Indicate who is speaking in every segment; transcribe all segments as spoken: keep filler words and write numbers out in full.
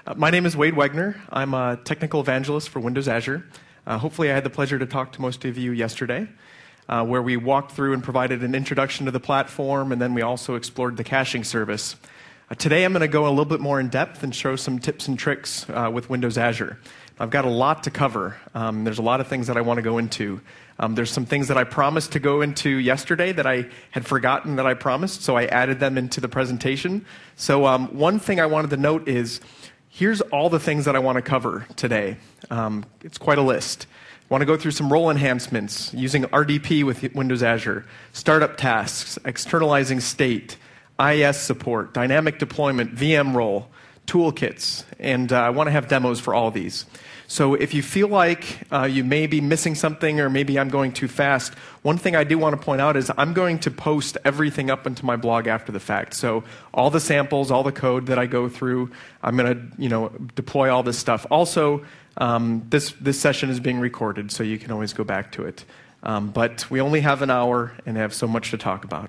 Speaker 1: Uh, my name is Wade Wegner. I'm a technical evangelist for Windows Azure. Uh, hopefully I had the pleasure to talk to most of you yesterday, uh, where we walked through and provided an introduction to the platform, and then we also explored the caching service. Uh, today I'm going to go a little bit more in depth and show some tips and tricks uh, with Windows Azure. I've got a lot to cover. Um, there's a lot of things that I want to go into. Um, there's some things that I promised to go into yesterday that I had forgotten that I promised, so I added them into the presentation. So um, one thing I wanted to note is, here's all the things that I want to cover today. Um, it's quite a list. I want to go through some role enhancements using R D P with Windows Azure, startup tasks, externalizing state, I I S support, dynamic deployment, V M role, toolkits, and uh, I want to have demos for all of these. So if you feel like uh, you may be missing something or maybe I'm going too fast, one thing I do want to point out is I'm going to post everything up into my blog after the fact. So all the samples, all the code that I go through, I'm going to you know, deploy all this stuff. Also, um, this, this session is being recorded, so you can always go back to it. Um, but we only have an hour and have so much to talk about.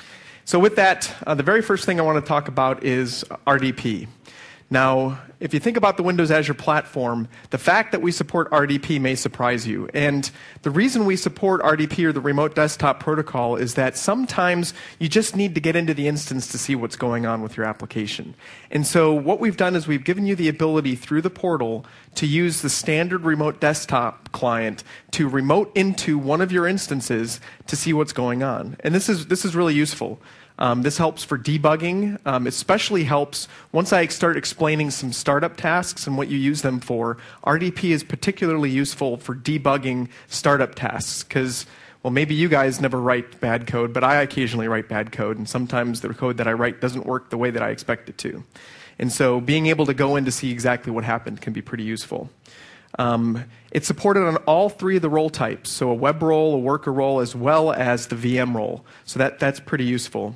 Speaker 1: So with that, uh, the very first thing I want to talk about is R D P. Now, if you think about the Windows Azure platform, the fact that we support R D P may surprise you. And the reason we support R D P, or the Remote Desktop Protocol, is that sometimes you just need to get into the instance to see what's going on with your application. And so what we've done is we've given you the ability through the portal to use the standard Remote Desktop client to remote into one of your instances to see what's going on. And this is, this is really useful. Um, this helps for debugging, um, especially helps once I start explaining some startup tasks and what you use them for. R D P is particularly useful for debugging startup tasks because, well, maybe you guys never write bad code, but I occasionally write bad code, and sometimes the code that I write doesn't work the way that I expect it to. And so being able to go in to see exactly what happened can be pretty useful. Um, it's supported on all three of the role types, so a web role, a worker role, as well as the V M role. So that, that's pretty useful.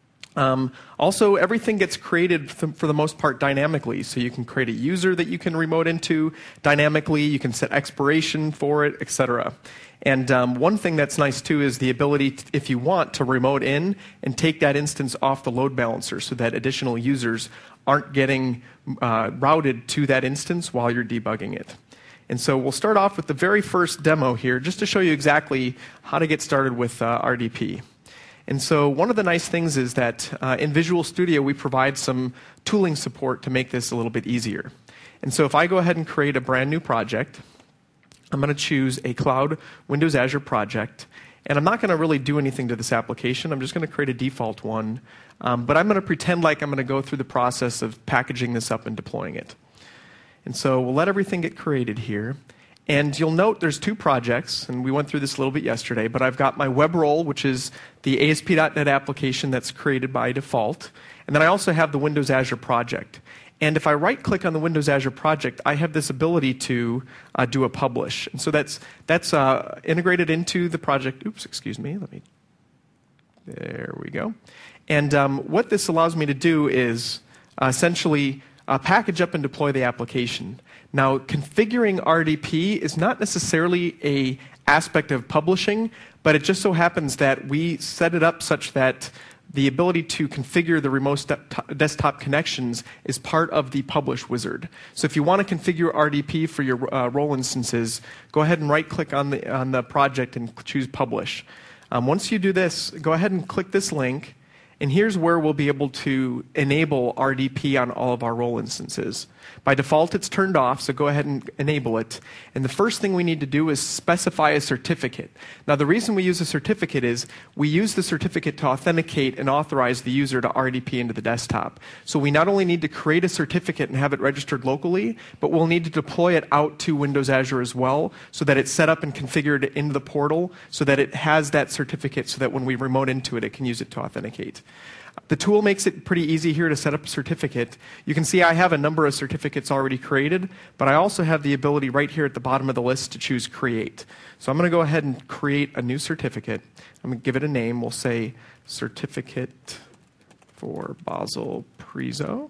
Speaker 1: Um, also, everything gets created for the most part dynamically. So you can create a user that you can remote into dynamically. You can set expiration for it, et cetera. And um, one thing that's nice too is the ability, to, if you want, to remote in and take that instance off the load balancer so that additional users aren't getting uh, routed to that instance while you're debugging it. And so we'll start off with the very first demo here, just to show you exactly how to get started with uh, R D P. And so one of the nice things is that uh, in Visual Studio, we provide some tooling support to make this a little bit easier. And so if I go ahead and create a brand new project, I'm going to choose a Cloud Windows Azure project. And I'm not going to really do anything to this application. I'm just going to create a default one. Um, but I'm going to pretend like I'm going to go through the process of packaging this up and deploying it. And so we'll let everything get created here. And you'll note there's two projects, and we went through this a little bit yesterday, but I've got my web role, which is the A S P dot net application that's created by default. And then I also have the Windows Azure project. And if I right-click on the Windows Azure project, I have this ability to uh, do a publish. And so that's, that's uh, integrated into the project. Oops, excuse me. Let me. There we go. And um, what this allows me to do is uh, essentially uh, package up and deploy the application. Now, configuring R D P is not necessarily an aspect of publishing, but it just so happens that we set it up such that the ability to configure the remote desktop connections is part of the publish wizard. So if you want to configure R D P for your uh, role instances, go ahead and right-click on the, on the project and choose publish. Um, once you do this, go ahead and click this link, and here's where we'll be able to enable R D P on all of our role instances. By default, it's turned off, so go ahead and enable it. And the first thing we need to do is specify a certificate. Now, the reason we use a certificate is we use the certificate to authenticate and authorize the user to R D P into the desktop. So we not only need to create a certificate and have it registered locally, but we'll need to deploy it out to Windows Azure as well so that it's set up and configured into the portal so that it has that certificate so that when we remote into it, it can use it to authenticate. The tool makes it pretty easy here to set up a certificate. You can see I have a number of certificates already created, but I also have the ability right here at the bottom of the list to choose Create. So I'm going to go ahead and create a new certificate. I'm going to give it a name. We'll say Certificate for Basel Prezo.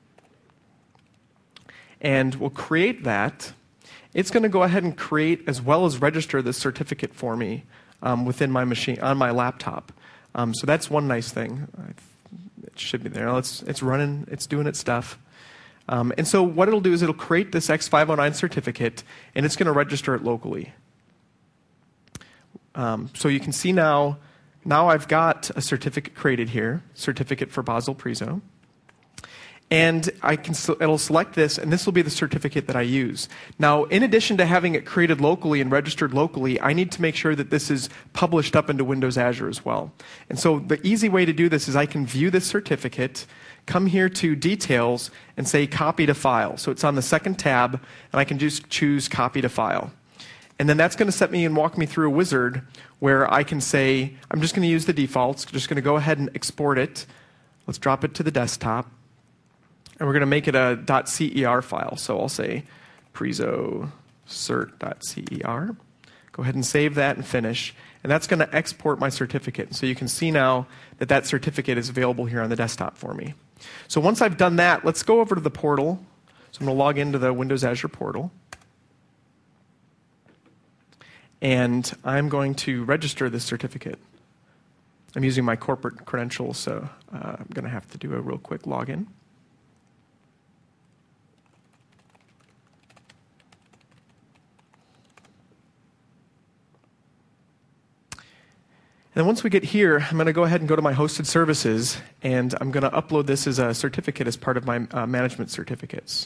Speaker 1: And we'll create that. It's going to go ahead and create as well as register this certificate for me um, within my machine, on my laptop. Um, so that's one nice thing. It should be there. It's, it's running. It's doing its stuff. Um, and so what it'll do is it'll create this X five oh nine certificate, and it's going to register it locally. Um, so you can see now, now I've got a certificate created here, certificate for Basel Priso. And I can, it'll select this, and this will be the certificate that I use. Now, in addition to having it created locally and registered locally, I need to make sure that this is published up into Windows Azure as well. And so the easy way to do this is I can view this certificate, come here to Details, and say Copy to File. So it's on the second tab, and I can just choose Copy to File. And then that's going to set me and walk me through a wizard where I can say, I'm just going to use the defaults, just going to go ahead and export it. Let's drop it to the desktop. And we're going to make it a .cer file. So I'll say priso cert.cer. Go ahead and save that and finish. And that's going to export my certificate. So you can see now that that certificate is available here on the desktop for me. So once I've done that, let's go over to the portal. So I'm going to log into the Windows Azure portal. And I'm going to register this certificate. I'm using my corporate credentials, so uh, I'm going to have to do a real quick login. And then once we get here, I'm going to go ahead and go to my hosted services, and I'm going to upload this as a certificate as part of my uh, management certificates.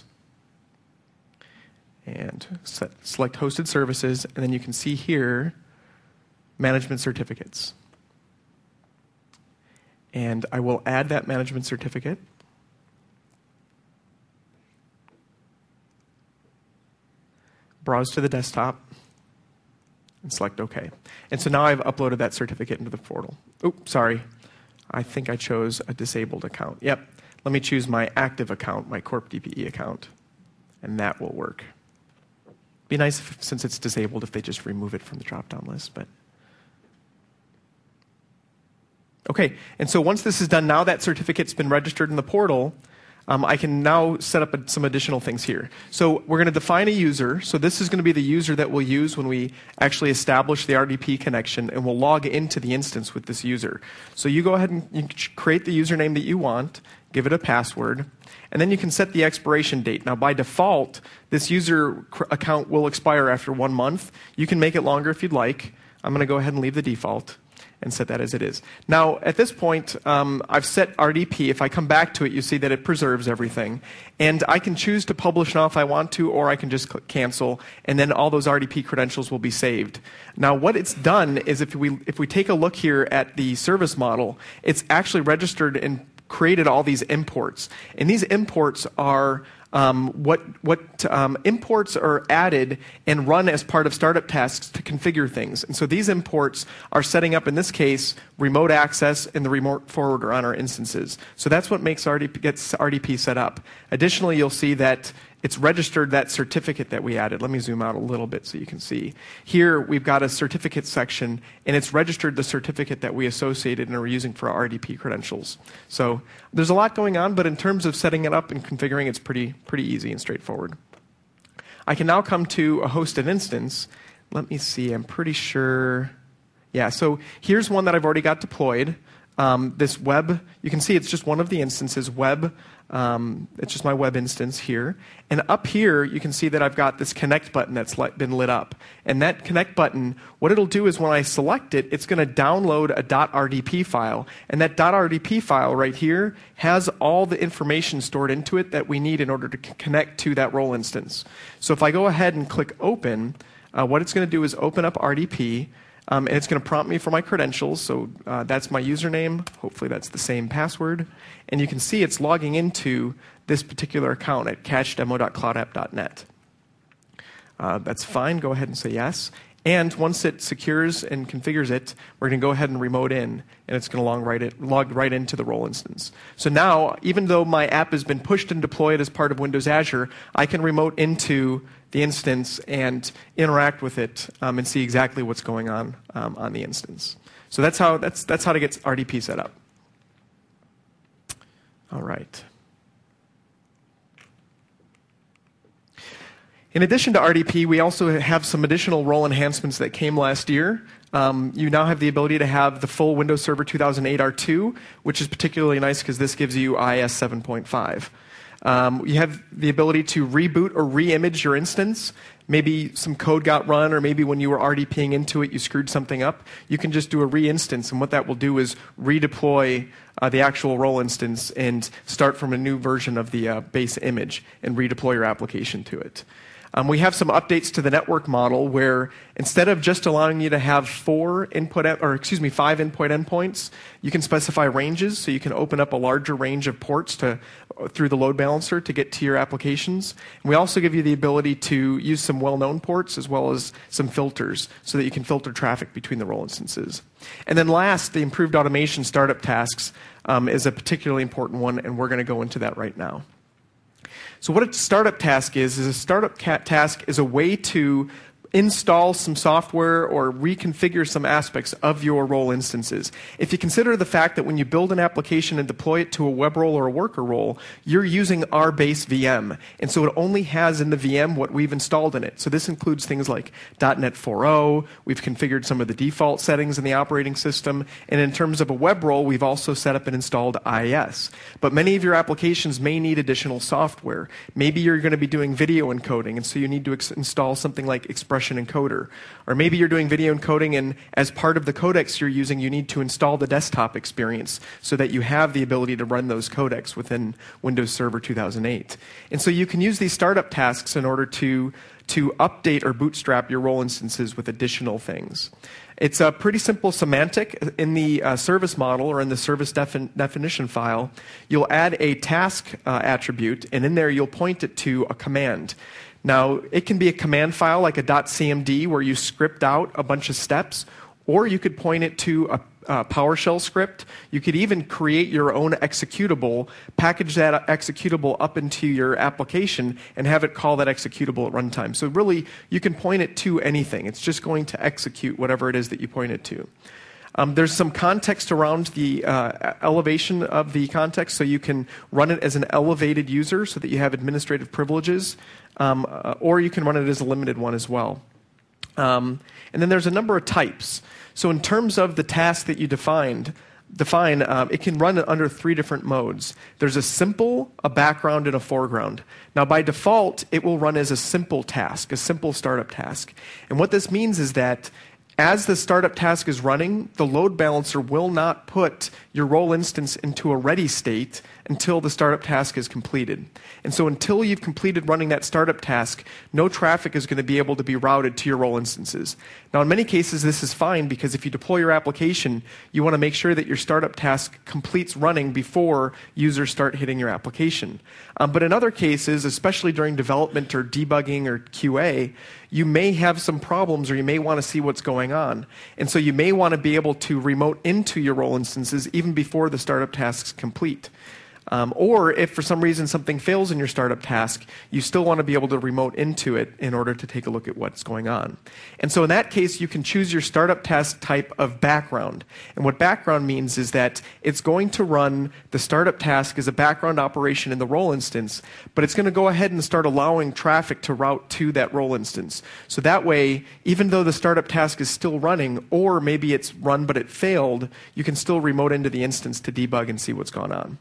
Speaker 1: And set, select hosted services, and then you can see here, management certificates. And I will add that management certificate. Browse to the desktop. And select OK. And so now I've uploaded that certificate into the portal. Oh, sorry. I think I chose a disabled account. Yep. Let me choose my active account, my Corp D P E account, and that will work. Be nice if, since it's disabled if they just remove it from the drop-down list. But OK. And so once this is done, now that certificate's been registered in the portal, Um, I can now set up a, some additional things here. So we're going to define a user. So this is going to be the user that we'll use when we actually establish the R D P connection, and we'll log into the instance with this user. So you go ahead and you create the username that you want, give it a password, and then you can set the expiration date. Now, by default, this user account will expire after one month. You can make it longer if you'd like. I'm going to go ahead and leave the default and set that as it is. Now, at this point, um, I've set R D P. If I come back to it, you see that it preserves everything. And I can choose to publish now if I want to, or I can just click cancel, and then all those R D P credentials will be saved. Now, what it's done is if we, if we take a look here at the service model, it's actually registered and created all these imports. And these imports are Um, what, what um, imports are added and run as part of startup tasks to configure things. And so these imports are setting up, in this case, remote access and the remote forwarder on our instances. So that's what makes R D P, gets R D P set up. Additionally, you'll see that it's registered that certificate that we added. Let me zoom out a little bit so you can see. Here, we've got a certificate section, and it's registered the certificate that we associated and are using for our R D P credentials. So there's a lot going on, but in terms of setting it up and configuring, it's pretty, pretty easy and straightforward. I can now come to a hosted instance. Let me see. I'm pretty sure. Yeah, so here's one that I've already got deployed. Um, this web, you can see it's just one of the instances, web. Um, it's just my web instance here. And up here, you can see that I've got this connect button that's lit, been lit up. And that connect button, what it'll do is when I select it, it's going to download a .rdp file. And that .rdp file right here has all the information stored into it that we need in order to c- connect to that role instance. So if I go ahead and click open, uh, what it's going to do is open up R D P. Um, and it's going to prompt me for my credentials. So uh, that's my username. Hopefully that's the same password. And you can see it's logging into this particular account at catch demo dot cloud app dot net. Uh, that's fine. Go ahead and say yes. And once it secures and configures it, we're going to go ahead and remote in, and it's going to log right, it, log right into the role instance. So now, even though my app has been pushed and deployed as part of Windows Azure, I can remote into the instance and interact with it um, and see exactly what's going on um, on the instance. So that's how, that's, that's how to get R D P set up. All right. In addition to R D P, we also have some additional role enhancements that came last year. Um, you now have the ability to have the full Windows Server two thousand eight R two, which is particularly nice because this gives you I I S seven point five. Um, you have the ability to reboot or re-image your instance. Maybe some code got run, or maybe when you were R D Ping into it, you screwed something up. You can just do a re-instance, and what that will do is redeploy uh, the actual role instance and start from a new version of the uh, base image and redeploy your application to it. Um, we have some updates to the network model where instead of just allowing you to have four input, or excuse me, five input endpoints, you can specify ranges, so you can open up a larger range of ports to, through the load balancer to get to your applications. And we also give you the ability to use some well-known ports as well as some filters so that you can filter traffic between the role instances. And then last, the improved automation startup tasks um, is a particularly important one, and we're going to go into that right now. So what a startup task is, is a startup task is a way to install some software or reconfigure some aspects of your role instances. If you consider the fact that when you build an application and deploy it to a web role or a worker role, you're using our base V M. And so it only has in the V M what we've installed in it. So this includes things like dot net four point oh, we've configured some of the default settings in the operating system, and in terms of a web role, we've also set up and installed I I S. But many of your applications may need additional software. Maybe you're going to be doing video encoding, and so you need to ex- install something like Expression Encoder. Or maybe you're doing video encoding, and as part of the codecs you're using, you need to install the desktop experience so that you have the ability to run those codecs within Windows Server two thousand eight. And so you can use these startup tasks in order to, to update or bootstrap your role instances with additional things. It's a pretty simple semantic. In the uh, service model or in the service defin- definition file, you'll add a task uh, attribute, and in there you'll point it to a command. Now, it can be a command file like a .cmd where you script out a bunch of steps, or you could point it to a, a PowerShell script. You could even create your own executable, package that executable up into your application, and have it call that executable at runtime. So really, you can point it to anything. It's just going to execute whatever it is that you point it to. Um, there's some context around the uh, elevation of the context, so you can run it as an elevated user so that you have administrative privileges, um, uh, or you can run it as a limited one as well. Um, and then there's a number of types. So in terms of the task that you defined, define, um, it can run under three different modes. There's a simple, a background, and a foreground. Now, by default, it will run as a simple task, a simple startup task. And what this means is that as the startup task is running, the load balancer will not put your role instance into a ready state until the startup task is completed. And so until you've completed running that startup task, no traffic is going to be able to be routed to your role instances. Now, in many cases, this is fine because if you deploy your application, you want to make sure that your startup task completes running before users start hitting your application. Um, but in other cases, especially during development or debugging or Q A, you may have some problems or you may want to see what's going on. And so you may want to be able to remote into your role instances even before the startup tasks complete. Um, or if for some reason something fails in your startup task, you still want to be able to remote into it in order to take a look at what's going on. And so in that case, you can choose your startup task type of background. And what background means is that it's going to run the startup task as a background operation in the role instance, but it's going to go ahead and start allowing traffic to route to that role instance. So that way, even though the startup task is still running, or maybe it's run but it failed, you can still remote into the instance to debug and see what's going on.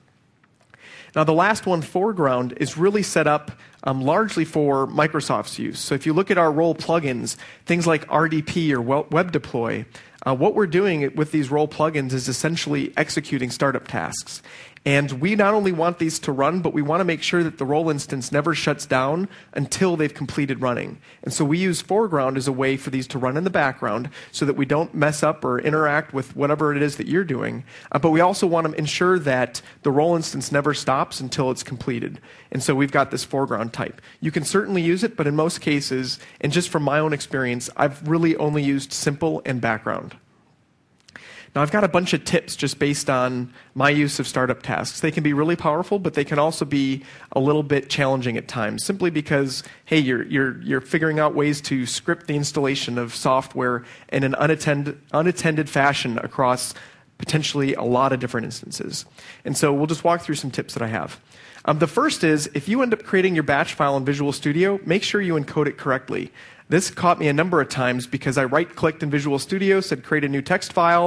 Speaker 1: Now, the last one, foreground, is really set up um, largely for Microsoft's use. So if you look at our role plugins, things like R D P or Web Deploy, uh, what we're doing with these role plugins is essentially executing startup tasks. And we not only want these to run, but we want to make sure that the role instance never shuts down until they've completed running. And so we use foreground as a way for these to run in the background so that we don't mess up or interact with whatever it is that you're doing. Uh, but we also want to ensure that the role instance never stops until it's completed. And so we've got this foreground type. You can certainly use it, but in most cases, and just from my own experience, I've really only used simple and background. Now, I've got a bunch of tips just based on my use of startup tasks. They can be really powerful, but they can also be a little bit challenging at times, simply because, hey, you're, you're, you're figuring out ways to script the installation of software in an unattended, unattended fashion across potentially a lot of different instances. And so we'll just walk through some tips that I have. Um, the first is, if you end up creating your batch file in Visual Studio, make sure you encode it correctly. This caught me a number of times because I right-clicked in Visual Studio, said create a new text file.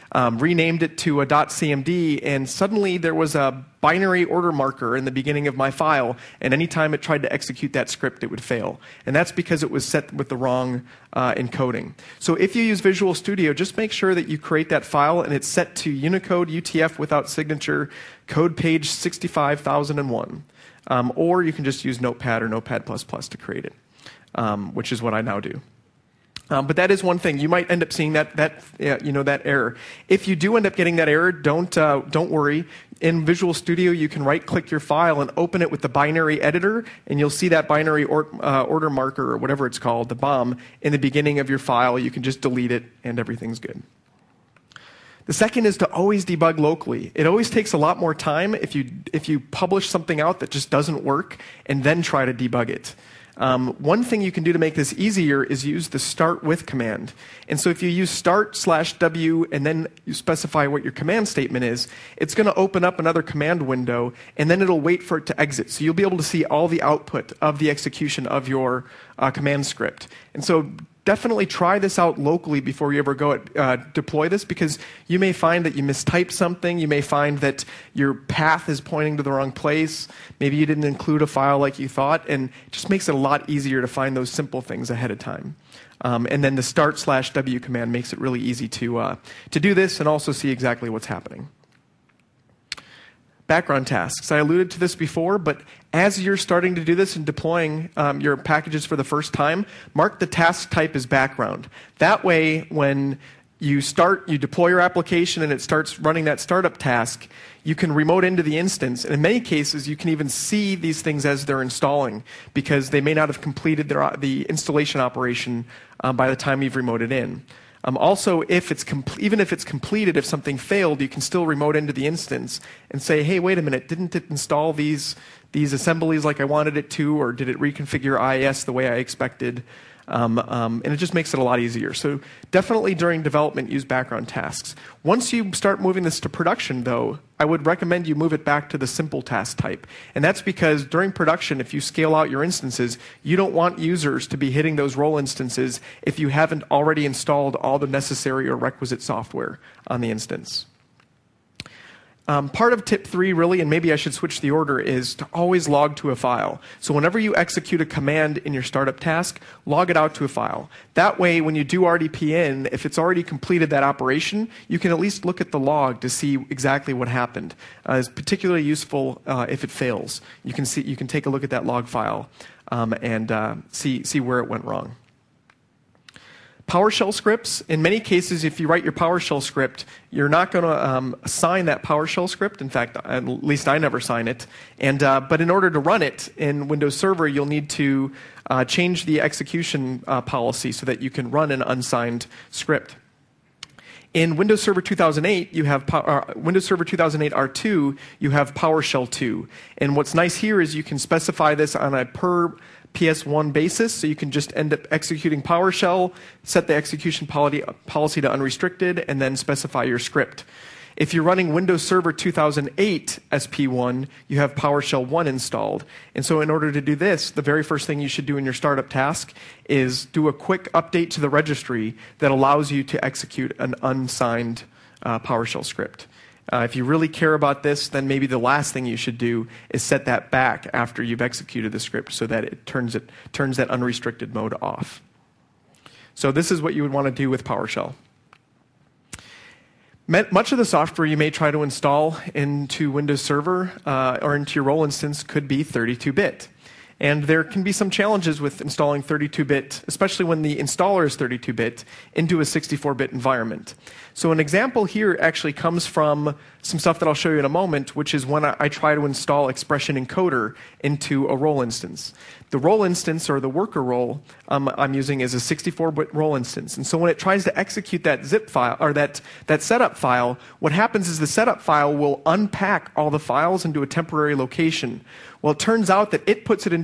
Speaker 1: um, renamed it to a .cmd, and suddenly there was a binary order marker in the beginning of my file, and anytime it tried to execute that script, it would fail. And that's because it was set with the wrong uh, encoding. So if you use Visual Studio, just make sure that you create that file and it's set to Unicode U T F without signature, code page sixty-five thousand one. Um, or you can just use Notepad or Notepad plus plus to create it, um, which is what I now do. Um, but that is one thing. You might end up seeing that that uh, you know that error. If you do end up getting that error, don't uh, don't worry. In Visual Studio, you can right-click your file and open it with the binary editor, and you'll see that binary or, uh, order marker, or whatever it's called, the B O M, in the beginning of your file. You can just delete it, and everything's good. The second is to always debug locally. It always takes a lot more time if you if you publish something out that just doesn't work, and then try to debug it. Um, one thing you can do to make this easier is use the start with command. And so if you use start slash W and then you specify what your command statement is, it's going to open up another command window, and then it'll wait for it to exit. So you'll be able to see all the output of the execution of your uh, command script. And so definitely try this out locally before you ever go at, uh, deploy this, because you may find that you mistyped something. You may find that your path is pointing to the wrong place. Maybe you didn't include a file like you thought, and it just makes it a lot easier to find those simple things ahead of time. Um, and then the start slash W command makes it really easy to, uh, to do this and also see exactly what's happening. Background tasks. I alluded to this before, but as you're starting to do this and deploying um, your packages for the first time, mark the task type as background. That way, when you start, you deploy your application and it starts running that startup task, you can remote into the instance. And in many cases, you can even see these things as they're installing, because they may not have completed their, the installation operation um, by the time you've remoted in. Um, also, if it's even if it's completed, if something failed, you can still remote into the instance and say, hey, wait a minute, didn't it install these, these assemblies like I wanted it to, or did it reconfigure I I S the way I expected? Um, um, and it just makes it a lot easier. So definitely during development, use background tasks. Once you start moving this to production, though, I would recommend you move it back to the simple task type. And that's because during production, if you scale out your instances, you don't want users to be hitting those role instances if you haven't already installed all the necessary or requisite software on the instance. Um, part of tip three, really, and maybe I should switch the order, is to always log to a file. So whenever you execute a command in your startup task, log it out to a file. That way, when you do R D P in, if it's already completed that operation, you can at least look at the log to see exactly what happened. Uh, it's particularly useful uh, if it fails. You can see, you can take a look at that log file um, and uh, see see where it went wrong. PowerShell scripts, in many cases, if you write your PowerShell script, you're not going to um, assign that PowerShell script. In fact, at least I never sign it. And, uh, but in order to run it in Windows Server, you'll need to uh, change the execution uh, policy so that you can run an unsigned script. In Windows Server two thousand eight, you have uh, Windows Server two thousand eight R two, you have PowerShell two. And what's nice here is you can specify this on a per P S one basis, so you can just end up executing PowerShell, set the execution policy, policy to unrestricted, and then specify your script. If you're running Windows Server two thousand eight S P one, you have PowerShell one installed. And so in order to do this, the very first thing you should do in your startup task is do a quick update to the registry that allows you to execute an unsigned uh, PowerShell script. Uh, if you really care about this, then maybe the last thing you should do is set that back after you've executed the script so that it turns, it, turns that unrestricted mode off. So this is what you would want to do with PowerShell. Much of the software you may try to install into Windows Server uh, or into your role instance could be thirty-two bit. And there can be some challenges with installing thirty-two bit, especially when the installer is thirty-two bit, into a sixty-four bit environment. So an example here actually comes from some stuff that I'll show you in a moment, which is when I try to install Expression Encoder into a role instance. The role instance, or the worker role, um, I'm using is a sixty-four bit role instance. And so when it tries to execute that zip file, or that, that setup file, what happens is the setup file will unpack all the files into a temporary location. Well, it turns out that it puts it into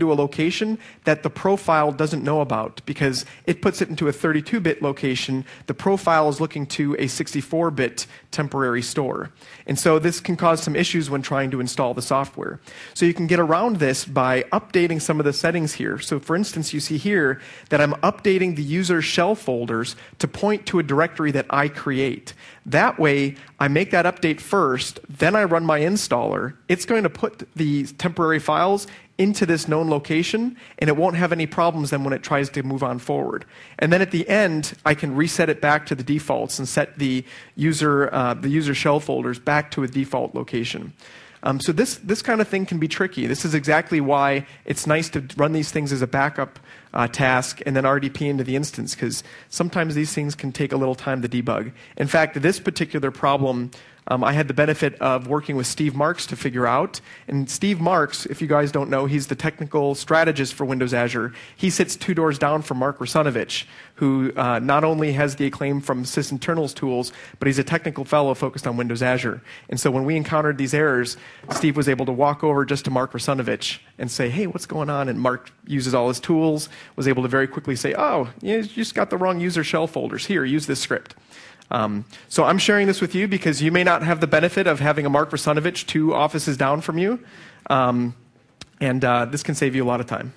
Speaker 1: into a location that the profile doesn't know about because it puts it into a thirty-two bit location. The profile is looking to a sixty-four bit temporary store. And so this can cause some issues when trying to install the software. So you can get around this by updating some of the settings here. So for instance, you see here that I'm updating the user shell folders to point to a directory that I create. That way, I make that update first, then I run my installer. It's going to put the temporary files into this known location, and it won't have any problems then when it tries to move on forward. And then at the end, I can reset it back to the defaults and set the user, uh, the user shell folders back to a default location. Um, so this, this kind of thing can be tricky. This is exactly why it's nice to run these things as a backup uh, task and then R D P into the instance, because sometimes these things can take a little time to debug. In fact, this particular problem, Um, I had the benefit of working with Steve Marks to figure out. And Steve Marks, if you guys don't know, he's the technical strategist for Windows Azure. He sits two doors down from Mark Russinovich, who uh, not only has the acclaim from sysinternals tools, but he's a technical fellow focused on Windows Azure. And so when we encountered these errors, Steve was able to walk over just to Mark Russinovich and say, hey, what's going on? And Mark uses all his tools, was able to very quickly say, oh, you just got the wrong user shell folders. Here, use this script. Um, so I'm sharing this with you because you may not have the benefit of having a Mark Russinovich two offices down from you, um, and uh, this can save you a lot of time.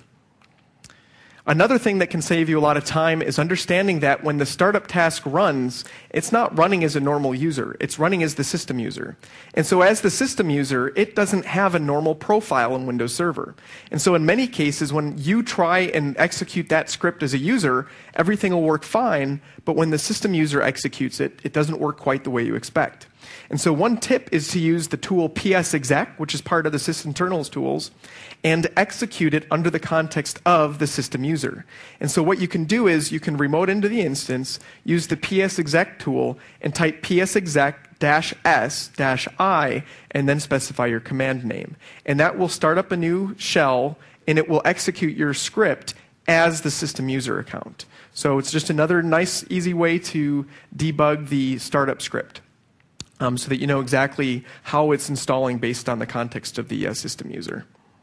Speaker 1: Another thing that can save you a lot of time is understanding that when the startup task runs, it's not running as a normal user. It's running as the system user. And so as the system user, it doesn't have a normal profile in Windows Server. And so in many cases, when you try and execute that script as a user, everything will work fine, but when the system user executes it, it doesn't work quite the way you expect. And so one tip is to use the tool psexec, which is part of the sysinternals tools, and execute it under the context of the system user. And so what you can do is you can remote into the instance, use the psexec tool, and type psexec dash s dash i, and then specify your command name. And that will start up a new shell, and it will execute your script as the system user account. So it's just another nice, easy way to debug the startup script. Um, so that you know exactly how it's installing based on the context of the uh, system user.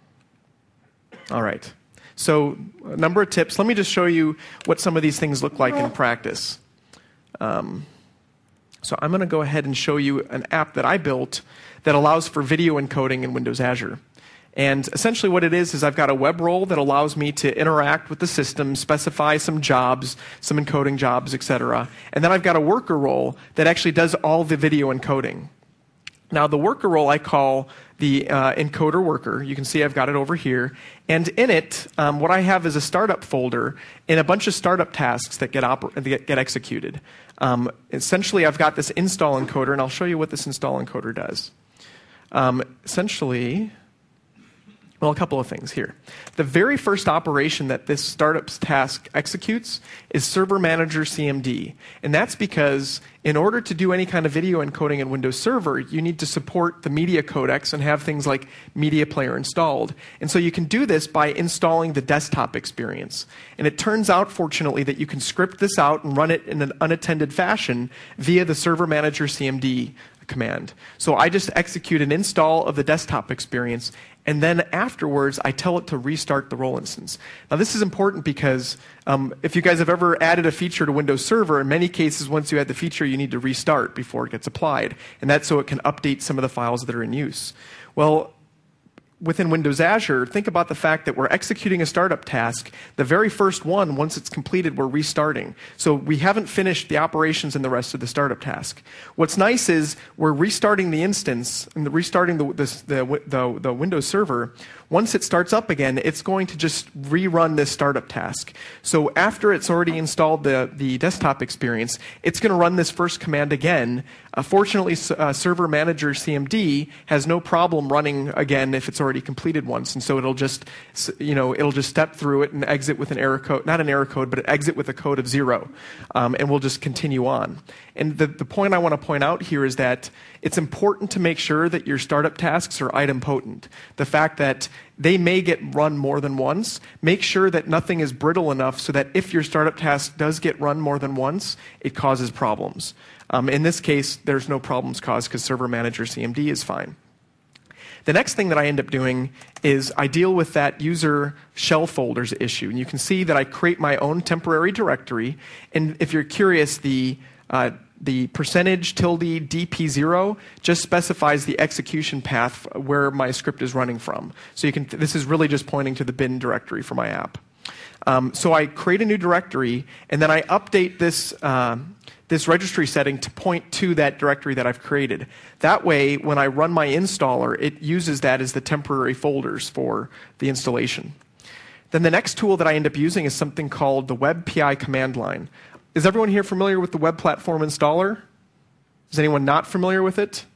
Speaker 1: All right. So a number of tips. Let me just show you what some of these things look like in practice. Um, so I'm going to go ahead and show you an app that I built that allows for video encoding in Windows Azure. And essentially what it is is I've got a web role that allows me to interact with the system, specify some jobs, some encoding jobs, et cetera. And then I've got a worker role that actually does all the video encoding. Now the worker role I call the uh, encoder worker. You can see I've got it over here. And in it, um, what I have is a startup folder and a bunch of startup tasks that get, oper get, get executed. Um, essentially I've got this install encoder, and I'll show you what this install encoder does. Um, essentially... Well, a couple of things here. The very first operation that this startup task executes is Server Manager C M D. And that's because in order to do any kind of video encoding in Windows Server, you need to support the media codecs and have things like Media Player installed. And so you can do this by installing the desktop experience. And it turns out, fortunately, that you can script this out and run it in an unattended fashion via the Server Manager C M D command. So I just execute an install of the desktop experience, and then afterwards I tell it to restart the role instance. Now this is important because um, if you guys have ever added a feature to Windows Server, in many cases once you add the feature you need to restart before it gets applied, and that's so it can update some of the files that are in use. Well, within Windows Azure, think about the fact that we're executing a startup task. The very first one, once it's completed, we're restarting. So we haven't finished the operations in the rest of the startup task. What's nice is we're restarting the instance and the restarting the, the, the, the, the Windows Server. Once it starts up again, it's going to just rerun this startup task. So after it's already installed the, the desktop experience, it's going to run this first command again. Uh, fortunately, uh, Server Manager C M D has no problem running again if it's already completed once, and so it'll just, you know, it'll just step through it and exit with an error code, not an error code, but exit with a code of zero, um, and we'll just continue on. And the, the point I want to point out here is that it's important to make sure that your startup tasks are idempotent. The fact that they may get run more than once, make sure that nothing is brittle enough so that if your startup task does get run more than once, it causes problems. Um, in this case, there's no problems caused because Server Manager C M D is fine. The next thing that I end up doing is I deal with that user shell folders issue. And you can see that I create my own temporary directory. And if you're curious, the uh, the percentage tilde D P zero just specifies the execution path where my script is running from. So you can. This is really just pointing to the bin directory for my app. Um, so I create a new directory, and then I update this, uh, this registry setting to point to that directory that I've created. That way, when I run my installer, it uses that as the temporary folders for the installation. Then the next tool that I end up using is something called the Web P I command line. Is everyone here familiar with the Web Platform Installer? Is anyone not familiar with it?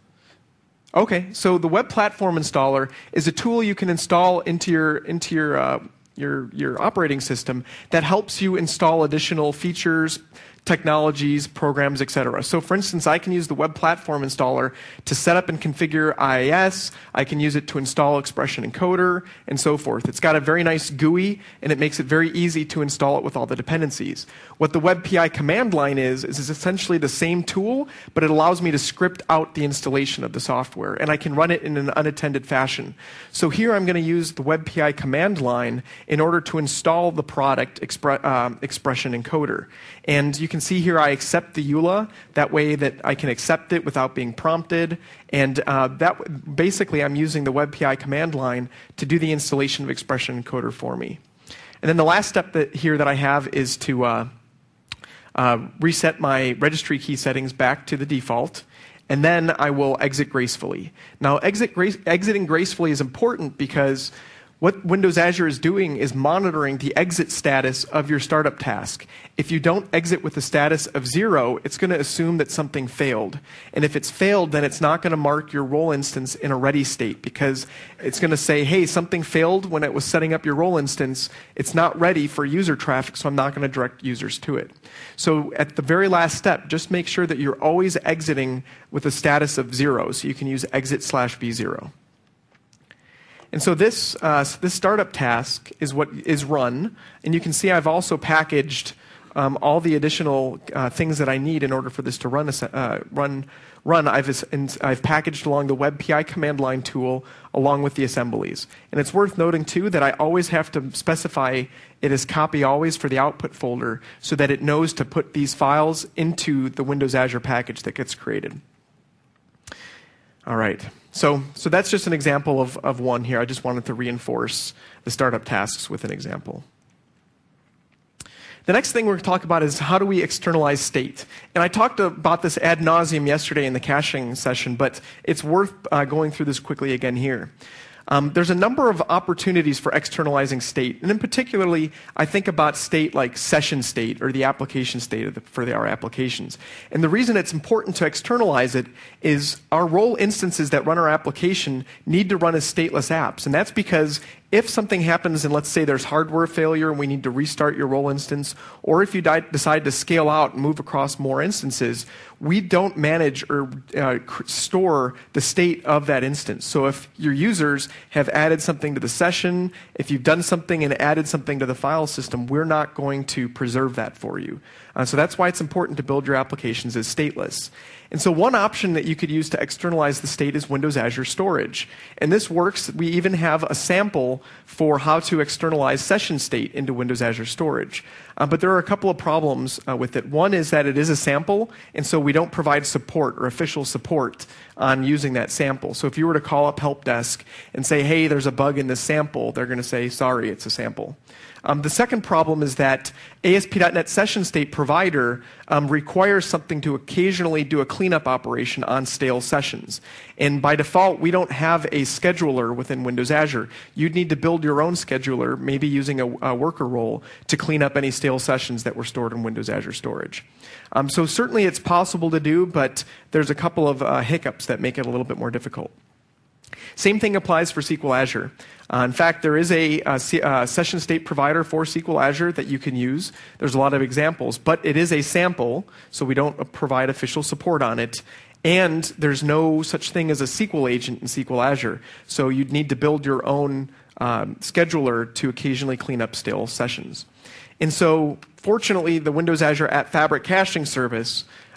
Speaker 1: Okay, so the Web Platform Installer is a tool you can install into your, into your uh, Your, your operating system that helps you install additional features, technologies, programs, et cetera. So for instance, I can use the Web Platform Installer to set up and configure I I S. I can use it to install Expression Encoder, and so forth. It's got a very nice G U I, and it makes it very easy to install it with all the dependencies. What the Web P I command line is, is it's essentially the same tool, but it allows me to script out the installation of the software, and I can run it in an unattended fashion. So here I'm going to use the Web P I command line in order to install the product expre uh, Expression Encoder. And you can see here I accept the E U L A. That way that I can accept it without being prompted. And uh, that basically I'm using the Web P I command line to do the installation of Expression Encoder for me. And then the last step that here that I have is to uh, uh, reset my registry key settings back to the default. And then I will exit gracefully. Now exit grace exiting gracefully is important because what Windows Azure is doing is monitoring the exit status of your startup task. If you don't exit with a status of zero, it's going to assume that something failed. And if it's failed, then it's not going to mark your role instance in a ready state because it's going to say, hey, something failed when it was setting up your role instance. It's not ready for user traffic, so I'm not going to direct users to it. So at the very last step, just make sure that you're always exiting with a status of zero. So you can use exit slash v zero. And so this, uh, this startup task is what is run. And you can see I've also packaged um, all the additional uh, things that I need in order for this to run. Uh, run, run. I've, I've packaged along the Web P I command line tool along with the assemblies. And it's worth noting, too, that I always have to specify it as copy always for the output folder so that it knows to put these files into the Windows Azure package that gets created. All right. So, so that's just an example of, of one here. I just wanted to reinforce the startup tasks with an example. The next thing we're going to talk about is how do we externalize state. And I talked about this ad nauseum yesterday in the caching session, but it's worth uh, going through this quickly again here. Um, there's a number of opportunities for externalizing state. And in particularly, I think about state like session state or the application state of the, for the, our applications. And the reason it's important to externalize it is our role instances that run our application need to run as stateless apps. And that's because if something happens and let's say there's hardware failure and we need to restart your role instance, or if you decide to scale out and move across more instances, we don't manage or uh, store the state of that instance. So if your users have added something to the session, if you've done something and added something to the file system, we're not going to preserve that for you. Uh, so that's why it's important to build your applications as stateless. And so one option that you could use to externalize the state is Windows Azure Storage. And this works. We even have a sample for how to externalize session state into Windows Azure Storage. Uh, but there are a couple of problems uh, with it. One is that it is a sample, and so we don't provide support or official support on using that sample. So if you were to call up Help Desk and say, hey, there's a bug in this sample, they're going to say, sorry, it's a sample. Um, the second problem is that A S P dot net Session State Provider um, requires something to occasionally do a cleanup operation on stale sessions. And by default, we don't have a scheduler within Windows Azure. You'd need to build your own scheduler, maybe using a, a worker role, to clean up any stale sessions that were stored in Windows Azure Storage. Um, so certainly it's possible to do, but there's a couple of uh, hiccups that make it a little bit more difficult. Same thing applies for S Q L Azure. Uh, in fact, there is a, a, a session state provider for S Q L Azure that you can use. There's a lot of examples, but it is a sample, so we don't provide official support on it. And there's no such thing as a S Q L agent in S Q L Azure. So you'd need to build your own um, scheduler to occasionally clean up stale sessions. And so, fortunately, the Windows Azure App Fabric caching service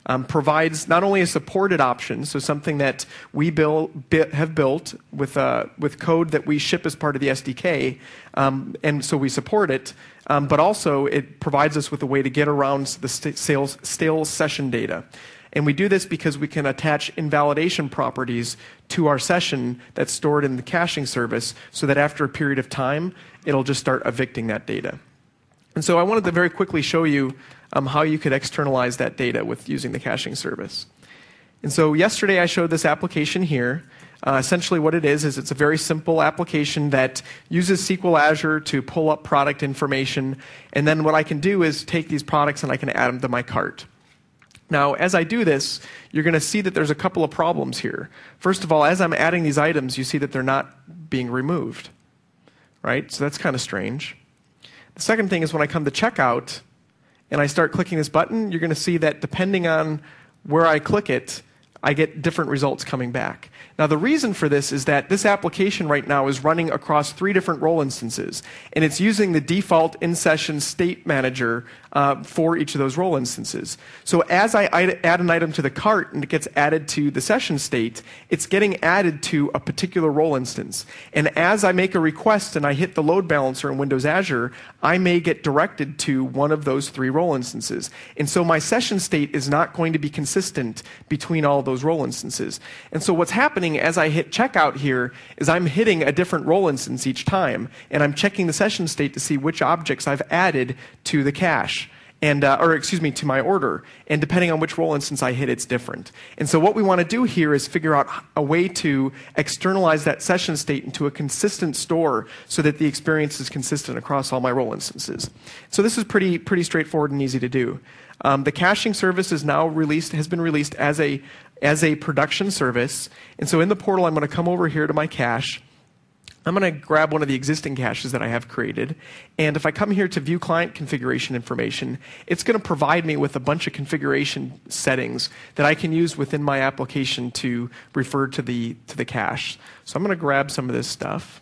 Speaker 1: um, provides not only a supported option, so something that we build, bi- have built with, uh, with code that we ship as part of the S D K, um, and so we support it, um, but also it provides us with a way to get around the st- sales, stale session data. And we do this because we can attach invalidation properties to our session that's stored in the caching service so that after a period of time, it'll just start evicting that data. And so I wanted to very quickly show you um, how you could externalize that data with using the caching service. And so yesterday I showed this application here. Uh, essentially what it is is it's a very simple application that uses S Q L Azure to pull up product information. And then what I can do is take these products and I can add them to my cart. Now, as I do this, you're going to see that there's a couple of problems here. First of all, as I'm adding these items, you see that they're not being removed. Right? So that's kind of strange. The second thing is when I come to checkout and I start clicking this button, you're going to see that depending on where I click it, I get different results coming back. Now, the reason for this is that this application right now is running across three different role instances, and it's using the default in-session state manager uh, for each of those role instances. So as I add an item to the cart and it gets added to the session state, it's getting added to a particular role instance. And as I make a request and I hit the load balancer in Windows Azure, I may get directed to one of those three role instances. And so my session state is not going to be consistent between all of those role instances. And so what's happening as I hit checkout here is I'm hitting a different role instance each time, and I'm checking the session state to see which objects I've added to the cache. And, uh, or excuse me, to my order. And depending on which role instance I hit, it's different. And so what we want to do here is figure out a way to externalize that session state into a consistent store so that the experience is consistent across all my role instances. So this is pretty, pretty straightforward and easy to do. Um, the caching service is now released, has been released as a, as a production service. And so in the portal, I'm going to come over here to my cache. I'm going to grab one of the existing caches that I have created, and if I come here to view client configuration information, it's going to provide me with a bunch of configuration settings that I can use within my application to refer to the, to the cache. So I'm going to grab some of this stuff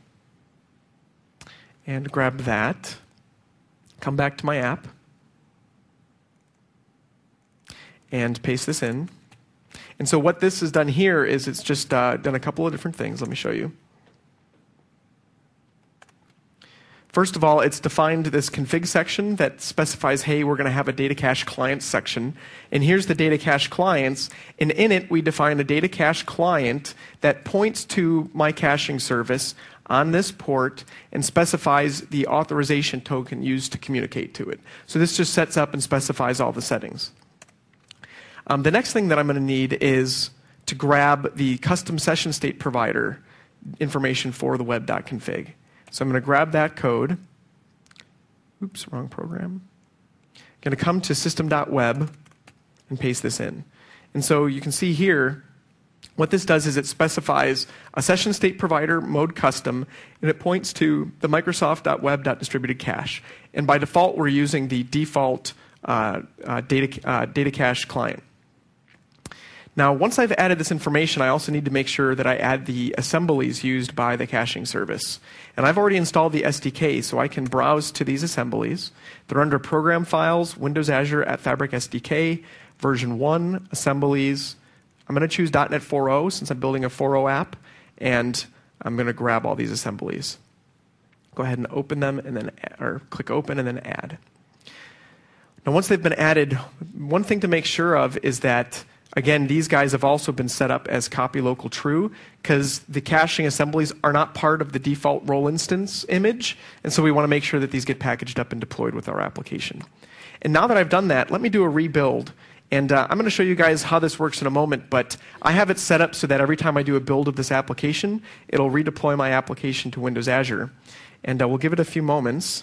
Speaker 1: and grab that, come back to my app, and paste this in. And so what this has done here is it's just uh, done a couple of different things. Let me show you. First of all, it's defined this config section that specifies, hey, we're going to have a data cache client section. And here's the data cache clients. And in it, we define a data cache client that points to my caching service on this port and specifies the authorization token used to communicate to it. So this just sets up and specifies all the settings. Um, the next thing that I'm going to need is to grab the custom session state provider information for the web.config. So I'm going to grab that code. Oops, wrong program. I'm going to come to system.web and paste this in. And so you can see here, what this does is it specifies a session state provider mode custom, and it points to the Microsoft.web.distributed cache. And by default, we're using the default uh, uh, data, uh, data cache client. Now, once I've added this information, I also need to make sure that I add the assemblies used by the caching service. And I've already installed the S D K, so I can browse to these assemblies. They're under Program Files, Windows Azure at Fabric S D K, version one, Assemblies. I'm going to choose dot net four point oh since I'm building a four point oh app, and I'm going to grab all these assemblies. Go ahead and open them, and then or click Open and then Add. Now, once they've been added, one thing to make sure of is that again, these guys have also been set up as copy local true because the caching assemblies are not part of the default role instance image. And so we want to make sure that these get packaged up and deployed with our application. And now that I've done that, let me do a rebuild. And uh, I'm going to show you guys how this works in a moment. But I have it set up so that every time I do a build of this application, it'll redeploy my application to Windows Azure. And uh, we'll give it a few moments.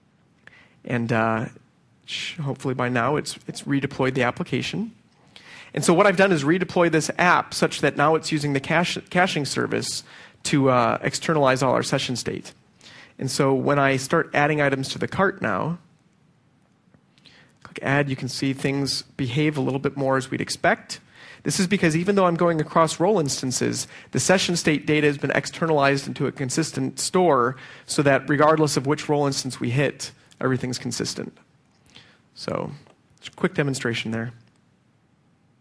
Speaker 1: And uh, hopefully by now it's, it's redeployed the application. And so what I've done is redeploy this app such that now it's using the cache, caching service to uh, externalize all our session state. And so when I start adding items to the cart now, click Add, you can see things behave a little bit more as we'd expect. This is because even though I'm going across role instances, the session state data has been externalized into a consistent store so that regardless of which role instance we hit, everything's consistent. So, just a quick demonstration there.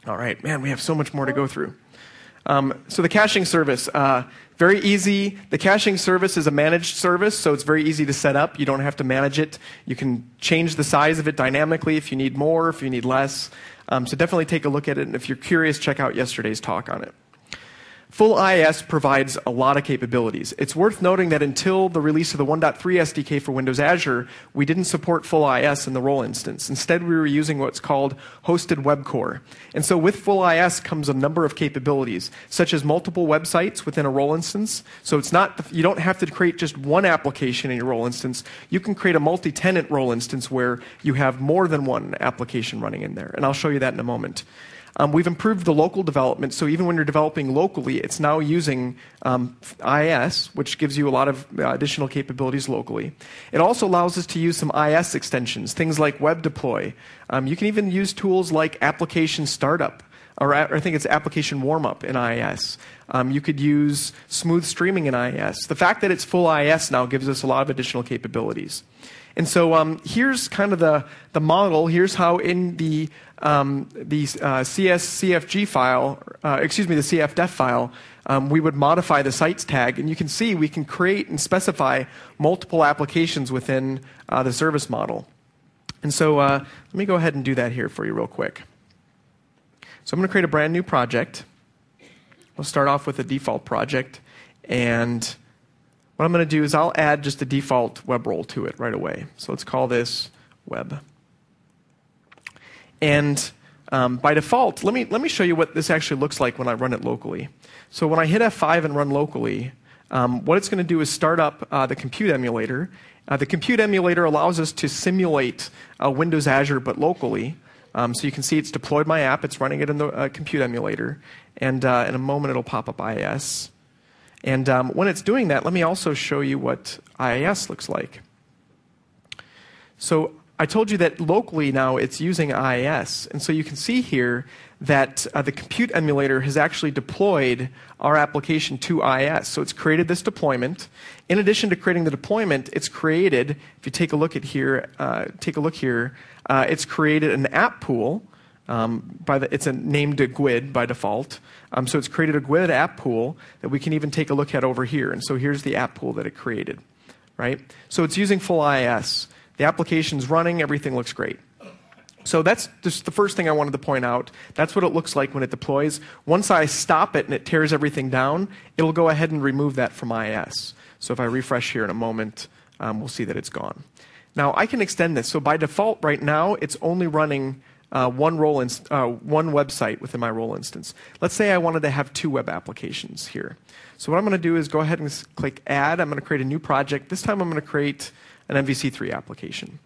Speaker 1: All right, man, we have so much more to go through. Um, so the caching service, uh, very easy. The caching service is a managed service, so it's very easy to set up. You don't have to manage it. You can change the size of it dynamically if you need more, if you need less. Um, so definitely take a look at it, and if you're curious, check out yesterday's talk on it. Full I I S provides a lot of capabilities. It's worth noting that until the release of the one point three S D K for Windows Azure, we didn't support full I I S in the role instance. Instead, we were using what's called hosted web core. And so with full I I S comes a number of capabilities, such as multiple websites within a role instance. So it's not, you don't have to create just one application in your role instance. You can create a multi-tenant role instance where you have more than one application running in there. And I'll show you that in a moment. Um, we've improved the local development, so even when you're developing locally, it's now using um, I I S, which gives you a lot of uh, additional capabilities locally. It also allows us to use some I I S extensions, things like web deploy. Um, you can even use tools like application startup, or, or I think it's application warmup in I I S. Um, you could use smooth streaming in I I S. The fact that it's full I I S now gives us a lot of additional capabilities. And so um, here's kind of the, the model. Here's how in the, um, the uh, C S C F G file, uh, excuse me, the C F D E F file, um, we would modify the sites tag. And you can see we can create and specify multiple applications within uh, the service model. And so uh, let me go ahead and do that here for you real quick. So I'm going to create a brand new project. We'll start off with a default project. And what I'm going to do is I'll add just a default web role to it right away. So let's call this web. And um, by default, let me, let me show you what this actually looks like when I run it locally. So when I hit F five and run locally, um, what it's going to do is start up uh, the compute emulator. Uh, the compute emulator allows us to simulate uh, Windows Azure, but locally. Um, so you can see it's deployed my app. It's running it in the uh, compute emulator. And uh, in a moment, it'll pop up I I S. And um, when it's doing that, let me also show you what I I S looks like. So I told you that locally now it's using I I S. And so you can see here that uh, the compute emulator has actually deployed our application to I I S. So it's created this deployment. In addition to creating the deployment, it's created, if you take a look at here, uh, take a look here, uh, it's created an app pool. Um, by the, it's a named a G U I D by default. Um, so it's created a G U I D app pool that we can even take a look at over here. And so here's the app pool that it created, right? So it's using full I I S. The application's running. Everything looks great. So that's just the first thing I wanted to point out. That's what it looks like when it deploys. Once I stop it and it tears everything down, it'll go ahead and remove that from I I S. So if I refresh here in a moment, um, we'll see that it's gone. Now I can extend this. So by default right now, it's only running Uh, one role inst uh, one website within my role instance. Let's say I wanted to have two web applications here. So what I'm going to do is go ahead and click Add. I'm going to create a new project. This time I'm going to create an M V C three application.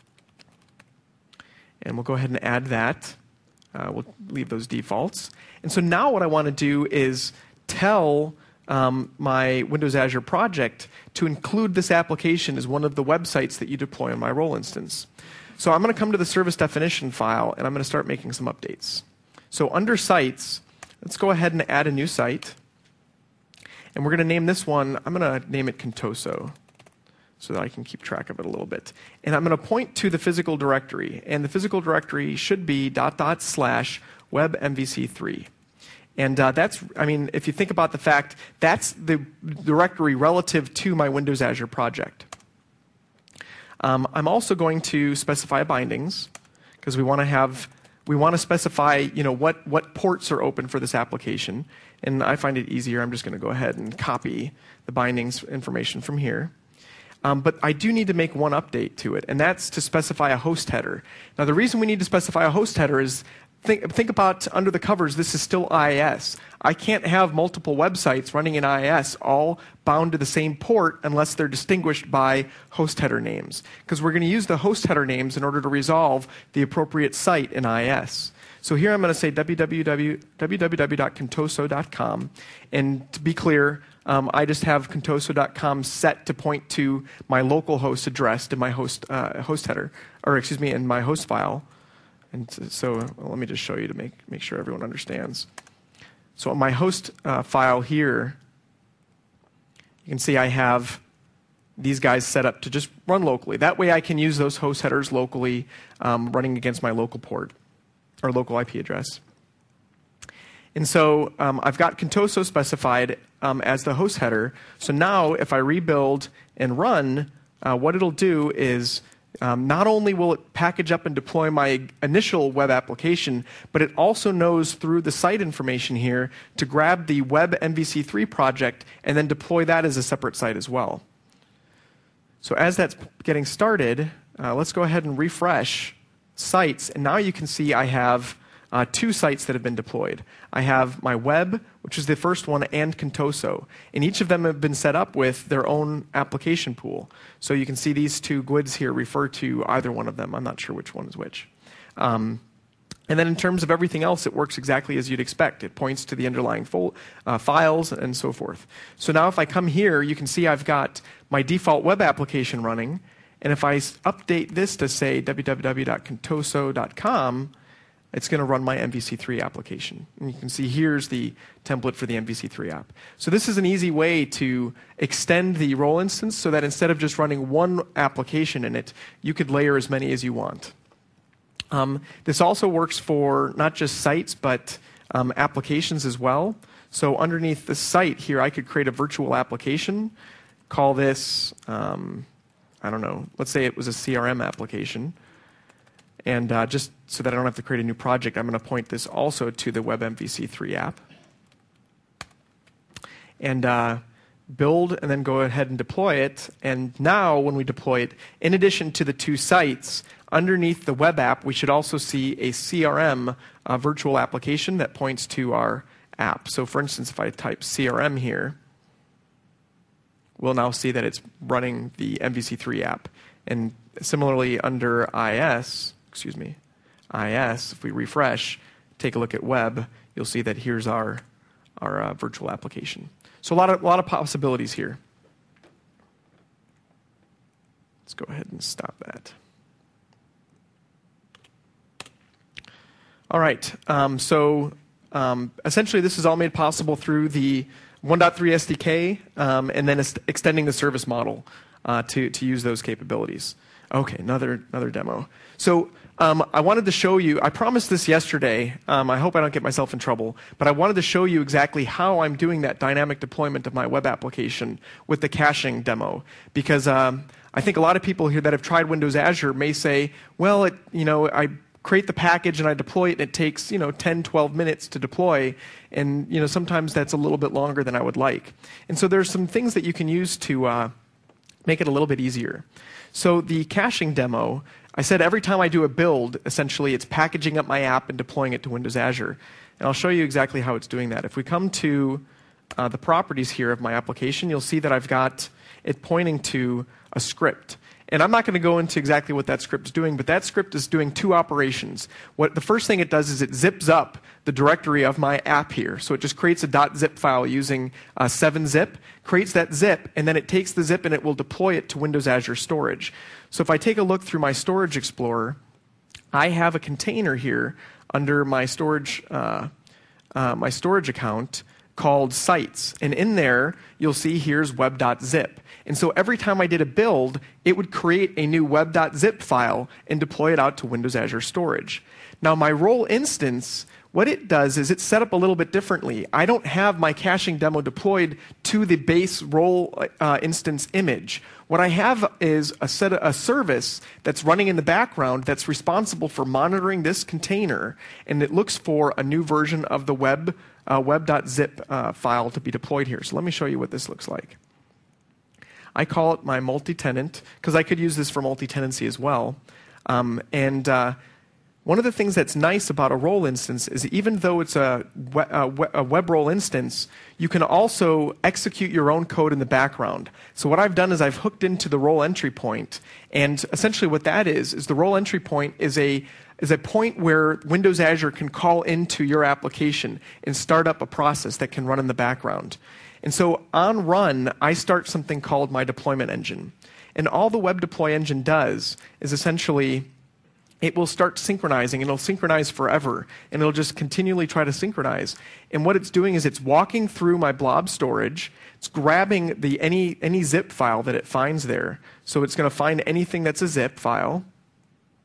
Speaker 1: And we'll go ahead and add that. Uh, we'll leave those defaults. And so now what I want to do is tell um, my Windows Azure project to include this application as one of the websites that you deploy on my role instance. So I'm going to come to the service definition file, and I'm going to start making some updates. So under sites, let's go ahead and add a new site. And we're going to name this one, I'm going to name it Contoso, so that I can keep track of it a little bit. And I'm going to point to the physical directory. And the physical directory should be dot dot slash web M V C three. And uh, that's, I mean, if you think about the fact, that's the directory relative to my Windows Azure project. Um, I'm also going to specify bindings because we want to have, we want to specify, you know, what, what ports are open for this application. And I find it easier. I'm just going to go ahead and copy the bindings information from here. Um, but I do need to make one update to it, and that's to specify a host header. Now, the reason we need to specify a host header is think, think about under the covers, this is still I I S. I can't have multiple websites running in I I S all bound to the same port unless they're distinguished by host header names, because we're going to use the host header names in order to resolve the appropriate site in I I S. So here I'm going to say w w w dot contoso dot com, and to be clear, um, I just have contoso dot com set to point to my local host address in my host uh, host header, or excuse me, in my host file. And so well, let me just show you to make make sure everyone understands. So on my host uh, file here, you can see I have these guys set up to just run locally. That way I can use those host headers locally, um, running against my local port or local I P address. And so um, I've got Contoso specified um, as the host header. So now if I rebuild and run, uh, what it'll do is um, not only will it package up and deploy my initial web application, but it also knows through the site information here to grab the web M V C three project and then deploy that as a separate site as well. So as that's getting started, uh, let's go ahead and refresh sites. And now you can see I have Uh, two sites that have been deployed. I have my web, which is the first one, and Contoso. And each of them have been set up with their own application pool. So you can see these two G U I Ds here refer to either one of them. I'm not sure which one is which. Um, and then in terms of everything else, it works exactly as you'd expect. It points to the underlying fol uh, files and so forth. So now if I come here, you can see I've got my default web application running. And if I update this to, say, w w w dot contoso dot com, it's going to run my M V C three application. And you can see here's the template for the M V C three app. So this is an easy way to extend the role instance so that instead of just running one application in it, you could layer as many as you want. Um, this also works for not just sites, but um, applications as well. So underneath the site here, I could create a virtual application, call this, um, I don't know, let's say it was a C R M application. And uh, just so that I don't have to create a new project, I'm going to point this also to the web M V C three app. And uh, build and then go ahead and deploy it. And now when we deploy it, in addition to the two sites, underneath the web app, we should also see a C R M uh, virtual application that points to our app. So for instance, if I type C R M here, we'll now see that it's running the M V C three app. And similarly under I S, excuse me, I S, if we refresh, take a look at web, you'll see that here's our, our uh, virtual application. So a lot of, a lot of possibilities here. Let's go ahead and stop that. All right, um, so um, essentially this is all made possible through the one point three S D K um, and then extending the service model uh, to, to use those capabilities. Okay, another, another demo. So um, I wanted to show you, I promised this yesterday, um, I hope I don't get myself in trouble, but I wanted to show you exactly how I'm doing that dynamic deployment of my web application with the caching demo. Because um, I think a lot of people here that have tried Windows Azure may say, well, it, you know, I create the package and I deploy it and it takes, you know, ten, twelve minutes to deploy, and you know, sometimes that's a little bit longer than I would like. And so there's some things that you can use to uh, make it a little bit easier. So the caching demo, I said every time I do a build, essentially it's packaging up my app and deploying it to Windows Azure. And I'll show you exactly how it's doing that. If we come to uh, the properties here of my application, you'll see that I've got it pointing to a script. And I'm not going to go into exactly what that script is doing, but that script is doing two operations. What the first thing it does is it zips up the directory of my app here. So it just creates a .zip file using uh, seven zip, creates that zip, and then it takes the zip and it will deploy it to Windows Azure Storage. So if I take a look through my Storage Explorer, I have a container here under my storage, uh, uh, my storage account called Sites. And in there, you'll see here's web.zip. And so every time I did a build, it would create a new web.zip file and deploy it out to Windows Azure Storage. Now my role instance, what it does is it's set up a little bit differently. I don't have my caching demo deployed to the base role uh, instance image. What I have is a, set of, a service that's running in the background that's responsible for monitoring this container, and it looks for a new version of the web, uh, web.zip uh, file to be deployed here. So let me show you what this looks like. I call it my multi-tenant, because I could use this for multi-tenancy as well. Um, and uh, one of the things that's nice about a role instance is even though it's a, we a, we a web role instance, you can also execute your own code in the background. So what I've done is I've hooked into the role entry point, and essentially what that is, is the role entry point is a is a point where Windows Azure can call into your application and start up a process that can run in the background. And so on run, I start something called my deployment engine. And all the web deploy engine does is essentially it will start synchronizing, and it'll synchronize forever, and it'll just continually try to synchronize. And what it's doing is it's walking through my blob storage, it's grabbing the any, any zip file that it finds there. So it's going to find anything that's a zip file,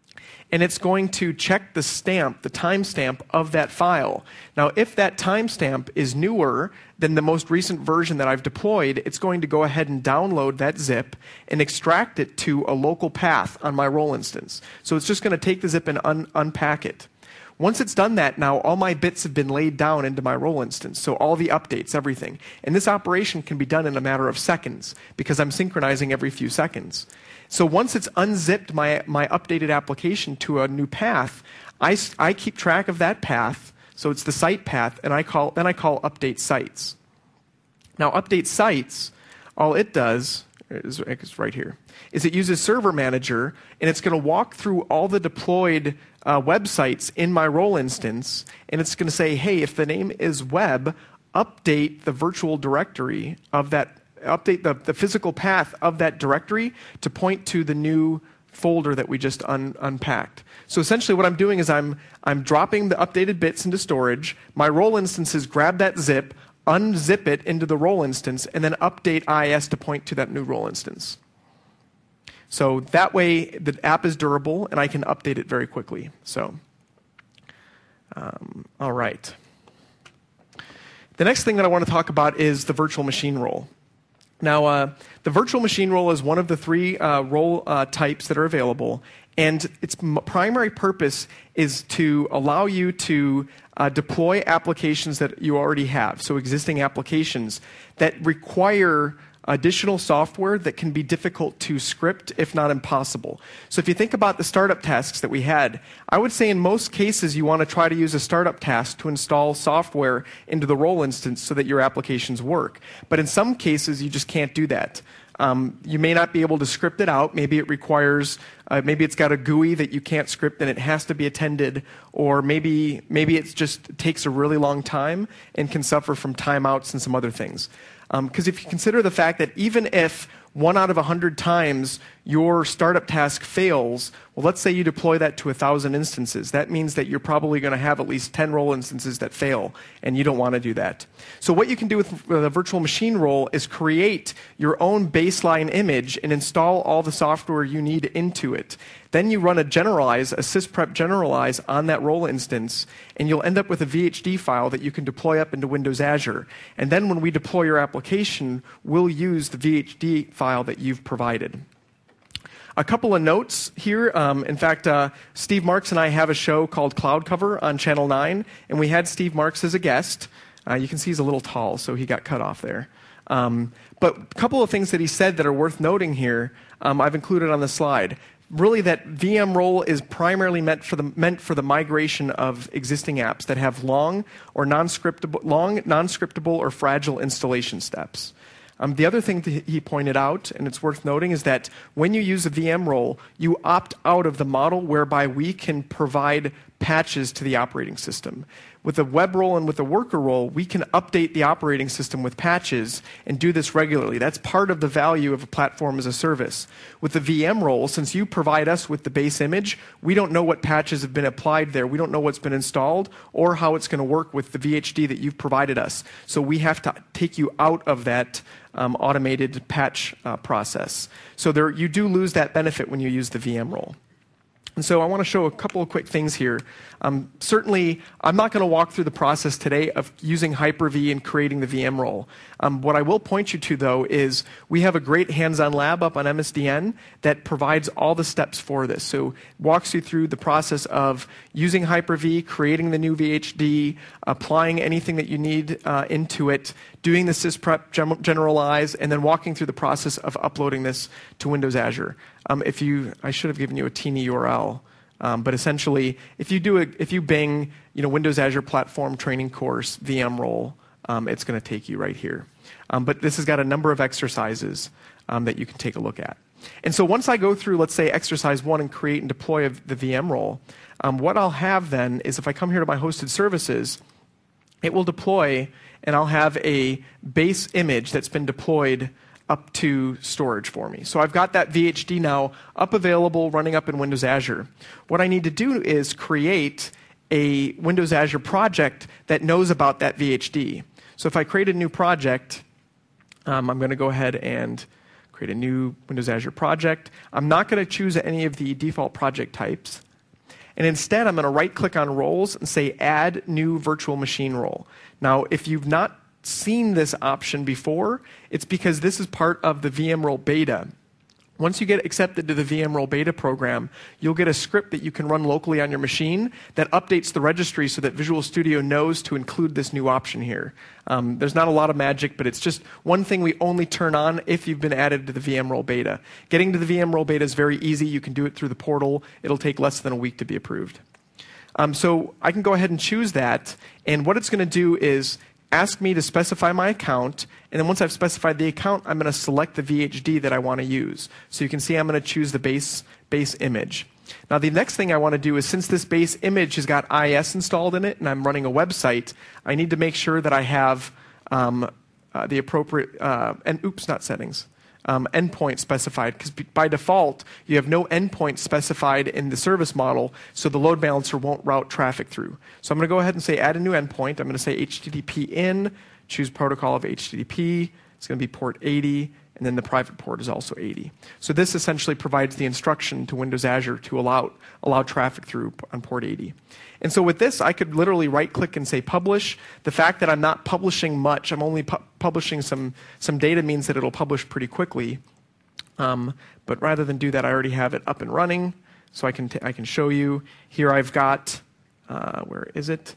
Speaker 1: and it's going to check the stamp, the timestamp of that file. Now, if that timestamp is newer than the most recent version that I've deployed, it's going to go ahead and download that zip and extract it to a local path on my role instance. So it's just going to take the zip and un unpack it. Once it's done that, now all my bits have been laid down into my role instance, so all the updates, everything. And this operation can be done in a matter of seconds because I'm synchronizing every few seconds. So once it's unzipped my, my updated application to a new path, I, I keep track of that path, so it's the site path, and I call, then I call update sites. Now update sites, all it does, is, it's right here, is it uses Server Manager, and it's going to walk through all the deployed uh, websites in my role instance, and it's going to say, hey, if the name is web, update the virtual directory of that, update the, the physical path of that directory to point to the new folder that we just un unpacked. So essentially what I'm doing is I'm, I'm dropping the updated bits into storage, my role instances grab that zip, unzip it into the role instance, and then update I S to point to that new role instance. So that way the app is durable and I can update it very quickly. So, um, all right. The next thing that I want to talk about is the virtual machine role. Now, uh, the virtual machine role is one of the three uh, role uh, types that are available, and its m primary purpose is to allow you to uh, deploy applications that you already have, so existing applications that require additional software that can be difficult to script, if not impossible. So if you think about the startup tasks that we had, I would say in most cases you want to try to use a startup task to install software into the role instance so that your applications work. But in some cases you just can't do that. Um, you may not be able to script it out. Maybe it requires, uh, maybe it's got a G U I that you can't script and it has to be attended, or maybe maybe it just takes a really long time and can suffer from timeouts and some other things. Because um, if you consider the fact that even if one out of a hundred times your startup task fails, well, let's say you deploy that to a thousand instances. That means that you're probably going to have at least ten role instances that fail, and you don't want to do that. So what you can do with the virtual machine role is create your own baseline image and install all the software you need into it. Then you run a generalize, a sysprep generalize on that role instance, and you'll end up with a V H D file that you can deploy up into Windows Azure. And then when we deploy your application, we'll use the V H D file that you've provided. A couple of notes here. Um, in fact, uh, Steve Marks and I have a show called Cloud Cover on Channel nine, and we had Steve Marks as a guest. Uh, you can see he's a little tall, so he got cut off there. Um, but a couple of things that he said that are worth noting here, um, I've included on the slide. Really, that V M role is primarily meant for the meant for the migration of existing apps that have long or non-scriptable, long non-scriptable or fragile installation steps. Um, the other thing that he pointed out, and it's worth noting, is that when you use a V M role, you opt out of the model whereby we can provide patches to the operating system. With a web role and with a worker role, we can update the operating system with patches and do this regularly. That's part of the value of a platform as a service. With the V M role, since you provide us with the base image, we don't know what patches have been applied there. We don't know what's been installed or how it's going to work with the V H D that you've provided us. So we have to take you out of that um, automated patch uh, process. So there, you do lose that benefit when you use the V M role. And so I want to show a couple of quick things here. Um, certainly, I'm not going to walk through the process today of using Hyper-V and creating the V M role. Um, what I will point you to, though, is we have a great hands-on lab up on M S D N that provides all the steps for this. So walks you through the process of using Hyper-V, creating the new V H D, applying anything that you need uh, into it, doing the sysprep generalize, and then walking through the process of uploading this to Windows Azure. Um, if you, I should have given you a teeny U R L, um, but essentially, if you do a, if you bing, you know, Windows Azure Platform Training Course V M role, um, it's going to take you right here. Um, but this has got a number of exercises um, that you can take a look at. And so once I go through, let's say, exercise one and create and deploy a, the V M role, um, what I'll have then is if I come here to my hosted services, it will deploy, and I'll have a base image that's been deployed up to storage for me. So I've got that V H D now up available, running up in Windows Azure. What I need to do is create a Windows Azure project that knows about that V H D. So if I create a new project, um, I'm going to go ahead and create a new Windows Azure project. I'm not going to choose any of the default project types. And instead, I'm going to right-click on roles and say Add New Virtual Machine Role. Now, if you've not seen this option before, it's because this is part of the V M Role beta. Once you get accepted to the V M Role beta program, you'll get a script that you can run locally on your machine that updates the registry so that Visual Studio knows to include this new option here. Um, there's not a lot of magic, but it's just one thing we only turn on if you've been added to the V M Role beta. Getting to the V M Role beta is very easy. You can do it through the portal. It'll take less than a week to be approved. Um, so I can go ahead and choose that, and what it's going to do is ask me to specify my account, and then once I've specified the account, I'm going to select the V H D that I want to use. So you can see I'm going to choose the base, base image. Now the next thing I want to do is, since this base image has got I S installed in it and I'm running a website, I need to make sure that I have um, uh, the appropriate, uh, and oops, not settings. Um, endpoint specified, because by default, you have no endpoint specified in the service model, so the load balancer won't route traffic through. So I'm going to go ahead and say add a new endpoint. I'm going to say H T T P in, choose protocol of H T T P. It's going to be port eighty, and then the private port is also eighty. So this essentially provides the instruction to Windows Azure to allow, allow traffic through on port eighty. And so with this, I could literally right-click and say publish. The fact that I'm not publishing much, I'm only pu publishing some, some data, means that it'll publish pretty quickly. Um, but rather than do that, I already have it up and running. So I can, t I can show you. Here I've got, uh, where is it?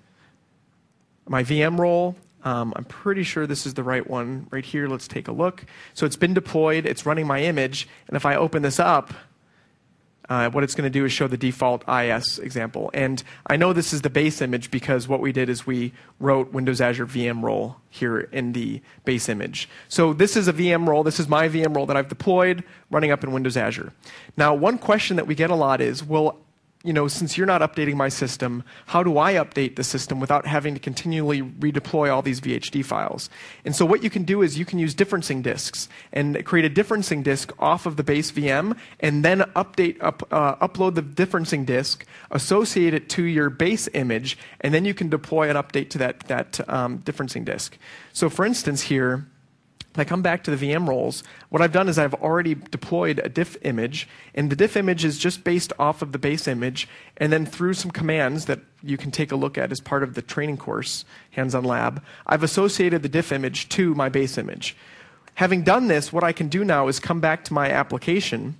Speaker 1: My V M role. Um, I'm pretty sure this is the right one right here. Let's take a look. So it's been deployed. It's running my image. And if I open this up, Uh, what it's going to do is show the default I S example. And I know this is the base image because what we did is we wrote Windows Azure V M role here in the base image. So this is a V M role. This is my V M role that I've deployed running up in Windows Azure. Now, one question that we get a lot is, well, you know, since you're not updating my system, how do I update the system without having to continually redeploy all these V H D files? And so what you can do is you can use differencing disks and create a differencing disk off of the base V M, and then update, up, uh, upload the differencing disk, associate it to your base image, and then you can deploy an update to that, that um, differencing disk. So for instance here, if I come back to the V M roles, what I've done is I've already deployed a diff image, and the diff image is just based off of the base image, and then through some commands that you can take a look at as part of the training course, Hands-on Lab, I've associated the diff image to my base image. Having done this, what I can do now is come back to my application,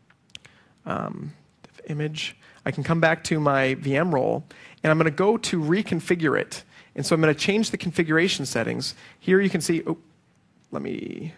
Speaker 1: um, diff image, I can come back to my V M role, and I'm going to go to reconfigure it. And so I'm going to change the configuration settings. Here you can see, oh, let me,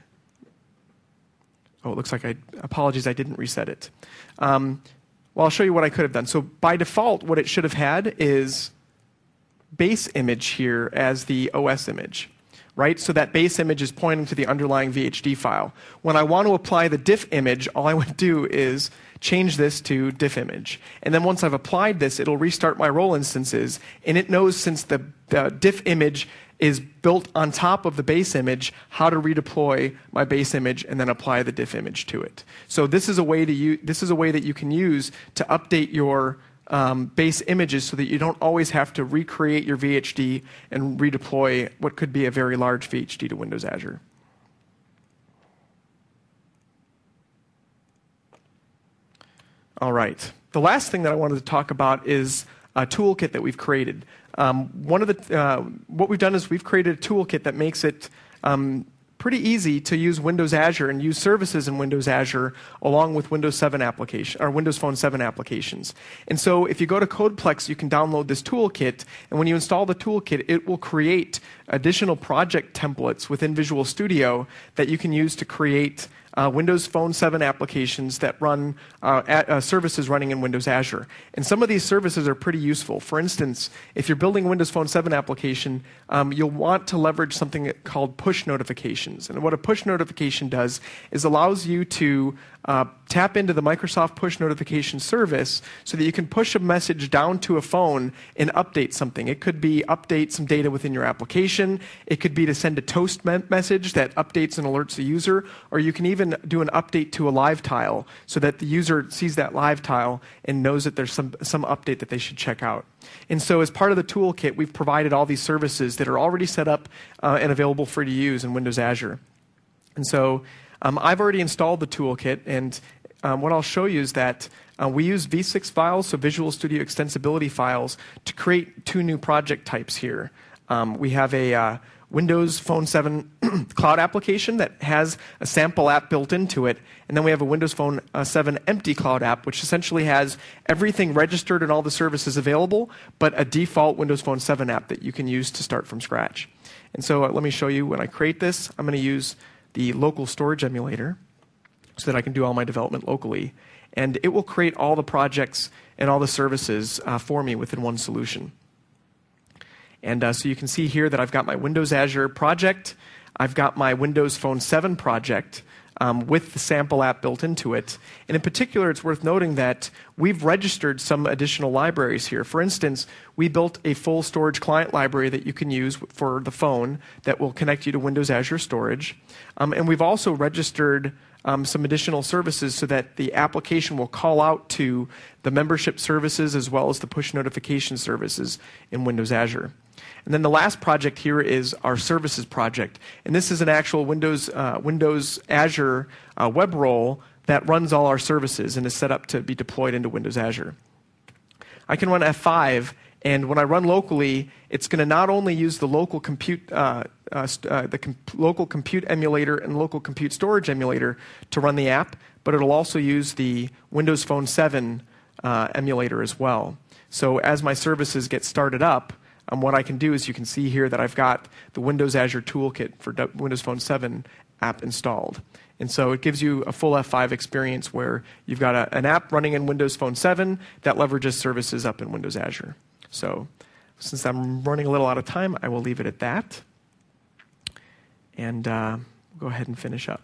Speaker 1: oh, it looks like I, apologies, I didn't reset it. Um, well, I'll show you what I could have done. So by default, what it should have had is base image here as the O S image, right? So that base image is pointing to the underlying V H D file. When I want to apply the diff image, all I would do is change this to diff image. And then once I've applied this, it'll restart my role instances, and it knows, since the, the diff image is built on top of the base image, how to redeploy my base image and then apply the diff image to it. So this is a way to use, this is a way that you can use to update your um, base images so that you don't always have to recreate your V H D and redeploy what could be a very large V H D to Windows Azure. All right. The last thing that I wanted to talk about is a toolkit that we've created. Um, one of the, uh, what we've done is we've created a toolkit that makes it um, pretty easy to use Windows Azure and use services in Windows Azure along with Windows seven application or Windows Phone seven applications. And so if you go to CodePlex, you can download this toolkit, and when you install the toolkit, it will create additional project templates within Visual Studio that you can use to create Uh, Windows Phone seven applications that run uh, at, uh, services running in Windows Azure. And some of these services are pretty useful. For instance, if you're building a Windows Phone seven application, um, you'll want to leverage something called push notifications. And what a push notification does is allows you to uh, tap into the Microsoft push notification service so that you can push a message down to a phone and update something. It could be update some data within your application. It could be to send a toast me message that updates and alerts the user, or you can even do an update to a live tile so that the user sees that live tile and knows that there's some, some update that they should check out. And so as part of the toolkit, we've provided all these services that are already set up uh, and available for you to use in Windows Azure. And so um, I've already installed the toolkit, and um, what I'll show you is that uh, we use V six files, so Visual Studio Extensibility files, to create two new project types here. Um, we have a uh, Windows Phone seven cloud application that has a sample app built into it, and then we have a Windows Phone uh, seven empty cloud app, which essentially has everything registered and all the services available, but a default Windows Phone seven app that you can use to start from scratch. And so uh, let me show you when I create this. I'm going to use the local storage emulator so that I can do all my development locally. And it will create all the projects and all the services uh, for me within one solution. And uh, so you can see here that I've got my Windows Azure project. I've got my Windows Phone seven project um, with the sample app built into it. And in particular, it's worth noting that we've registered some additional libraries here. For instance, we built a full storage client library that you can use for the phone that will connect you to Windows Azure Storage. Um, and we've also registered Um, some additional services so that the application will call out to the membership services as well as the push notification services in Windows Azure. And then the last project here is our services project. And this is an actual Windows, uh, Windows Azure uh, web role that runs all our services and is set up to be deployed into Windows Azure. I can run F five, and when I run locally, it's going to not only use the local compute, uh, uh, uh, the com local compute emulator and local compute storage emulator to run the app, but it'll also use the Windows Phone seven uh, emulator as well. So as my services get started up, um, what I can do is you can see here that I've got the Windows Azure Toolkit for D Windows Phone seven app installed. And so it gives you a full F five experience where you've got a, an app running in Windows Phone seven that leverages services up in Windows Azure. So since I'm running a little out of time, I will leave it at that. And uh, go ahead and finish up.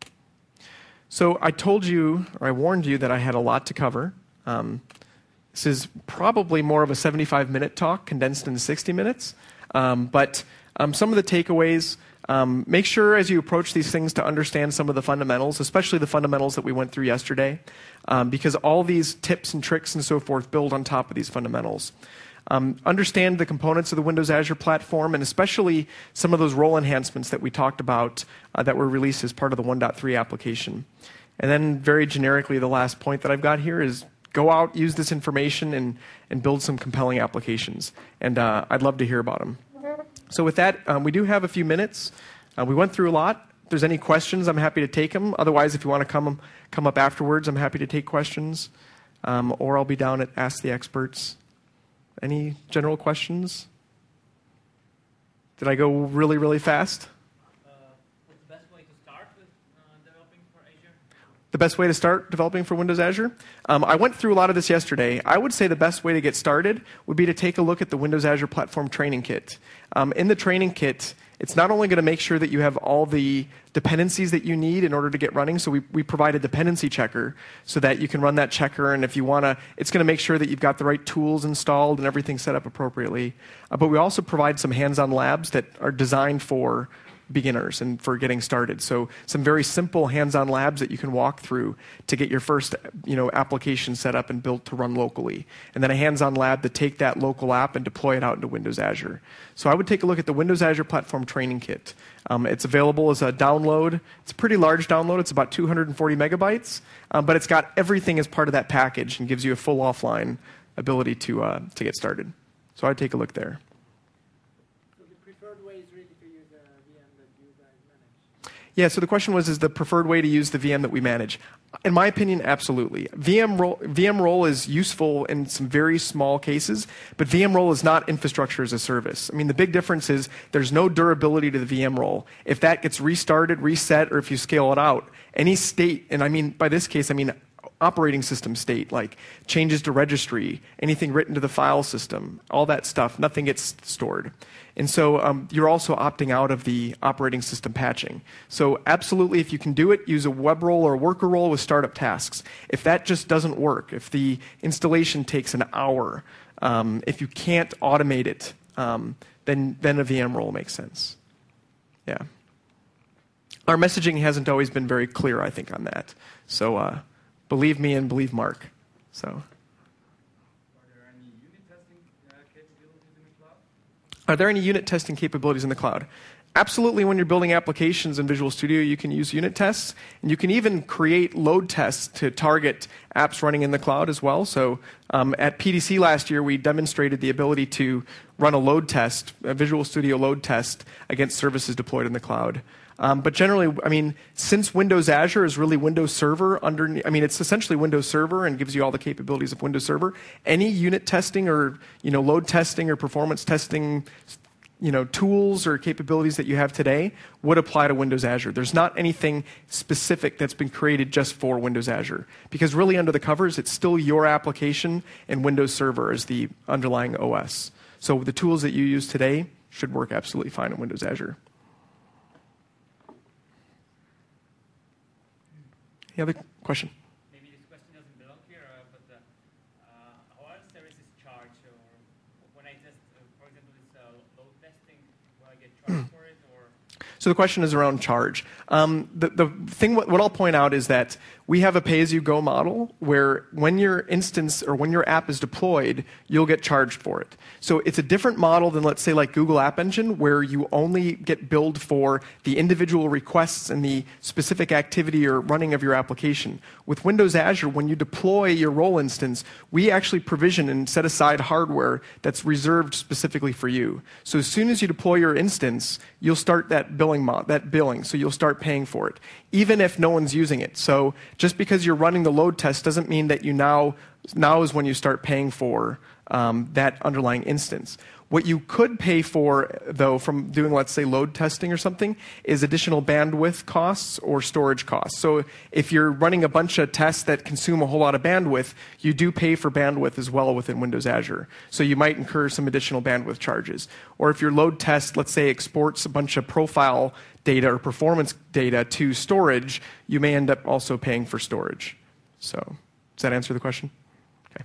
Speaker 1: So I told you, or I warned you, that I had a lot to cover. Um, this is probably more of a seventy-five minute talk condensed into sixty minutes. Um, but um, some of the takeaways, um, make sure as you approach these things to understand some of the fundamentals, especially the fundamentals that we went through yesterday, um, because all these tips and tricks and so forth build on top of these fundamentals. Um, understand the components of the Windows Azure platform, and especially some of those role enhancements that we talked about uh, that were released as part of the one point three application. And then very generically, the last point that I've got here is go out, use this information, and, and build some compelling applications. And uh, I'd love to hear about them. So with that, um, we do have a few minutes. Uh, we went through a lot. If there's any questions, I'm happy to take them. Otherwise, if you want to come, come up afterwards, I'm happy to take questions. Um, or I'll be down at Ask the Experts. Any general questions? Did I go really, really fast?
Speaker 2: Uh, what's the best way to start with uh, developing for Azure?
Speaker 1: The best way to start developing for Windows Azure? Um, I went through a lot of this yesterday. I would say the best way to get started would be to take a look at the Windows Azure Platform Training Kit. Um, in the training kit, it's not only going to make sure that you have all the dependencies that you need in order to get running, so we, we provide a dependency checker so that you can run that checker, and if you want to, it's going to make sure that you've got the right tools installed and everything set up appropriately. Uh, but we also provide some hands-on labs that are designed for beginners and for getting started. So some very simple hands-on labs that you can walk through to get your first you know, application set up and built to run locally. And then a hands-on lab to take that local app and deploy it out into Windows Azure. So I would take a look at the Windows Azure Platform Training Kit. Um, it's available as a download. It's a pretty large download. It's about two hundred forty megabytes, um, but it's got everything as part of that package and gives you a full offline ability to, uh, to get started. So I'd take a look there. Yeah, so the question was, is the preferred way to use the V M that we manage? In my opinion, absolutely. V M role, V M role is useful in some very small cases, but V M role is not infrastructure as a service. I mean, the big difference is there's no durability to the V M role. If that gets restarted, reset, or if you scale it out, any state, and I mean, by this case, I mean operating system state, like changes to registry, anything written to the file system, all that stuff, nothing gets stored. And so um, you're also opting out of the operating system patching. So absolutely, if you can do it, use a web role or a worker role with startup tasks. If that just doesn't work, if the installation takes an hour, um, if you can't automate it, um, then, then a V M role makes sense. Yeah. Our messaging hasn't always been very clear, I think, on that. So uh, believe me and believe Mark. So. Are there any unit testing capabilities in the cloud? absolutely, when you're building applications in Visual Studio, you can use unit tests, and you can even create load tests to target apps running in the cloud as well. So um, at P D C last year, we demonstrated the ability to run a load test, a Visual Studio load test against services deployed in the cloud. Um, but generally, I mean, since Windows Azure is really Windows Server under, I mean, it's essentially Windows Server and gives you all the capabilities of Windows Server. Any unit testing or you know load testing or performance testing, you know, tools or capabilities that you have today would apply to Windows Azure. There's not anything specific that's been created just for Windows Azure, because really under the covers, it's still your application and Windows Server as the underlying O S. So the tools that you use today should work absolutely fine in Windows Azure. Any other question?
Speaker 2: Maybe this question doesn't belong here, uh, but uh, uh, how are services charged? Or when I test, uh, for example, this uh, load testing, will I get charged for it? Or
Speaker 1: So the question is around charge. Um, the, the thing, what, what I'll point out is that we have a pay-as-you-go model where when your instance or when your app is deployed, you'll get charged for it. So it's a different model than, let's say, like Google App Engine, where you only get billed for the individual requests and the specific activity or running of your application. With Windows Azure, when you deploy your role instance, we actually provision and set aside hardware that's reserved specifically for you. So as soon as you deploy your instance, you'll start that billing mo- that billing. So you'll start paying for it, even if no one's using it. So just because you're running the load test doesn't mean that you now now is when you start paying for um, that underlying instance. What you could pay for, though, from doing, let's say, load testing or something, is additional bandwidth costs or storage costs. So if you're running a bunch of tests that consume a whole lot of bandwidth, you do pay for bandwidth as well within Windows Azure. So you might incur some additional bandwidth charges. Or if your load test, let's say, exports a bunch of profile data or performance data to storage, you may end up also paying for storage. So does that answer the question? Okay.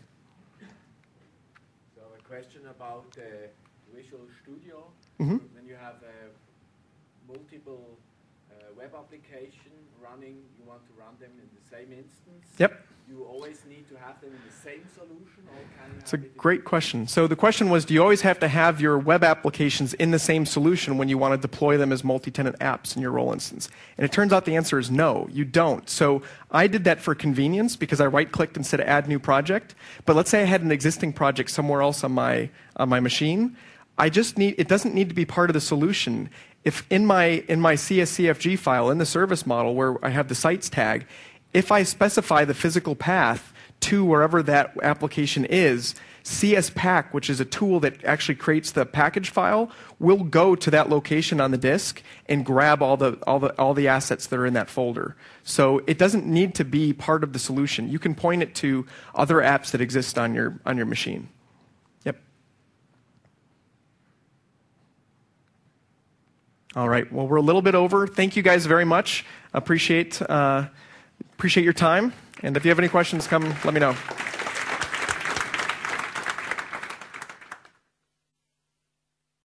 Speaker 3: So a question about uh, Visual Studio.
Speaker 1: Mm-hmm.
Speaker 3: When you have a multiple uh, web application running, you want to run them in the same instance.
Speaker 1: Yep.
Speaker 3: You always need to have them in the same solution, or can you
Speaker 1: It's a
Speaker 3: have it
Speaker 1: great question. So the question was, do you always have to have your web applications in the same solution when you want to deploy them as multi-tenant apps in your role instance? And it turns out the answer is no, you don't. So I did that for convenience because I right-clicked and said add new project. But let's say I had an existing project somewhere else on my on my machine. I just need it doesn't need to be part of the solution. If in my in my C S C F G file in the service model where I have the sites tag, if I specify the physical path to wherever that application is, C S Pack, which is a tool that actually creates the package file, will go to that location on the disk and grab all the all the all the assets that are in that folder. So it doesn't need to be part of the solution. You can point it to other apps that exist on your on your machine. Yep. All right. Well, we're a little bit over. Thank you guys very much. Appreciate uh, appreciate your time. And if you have any questions, come let me know.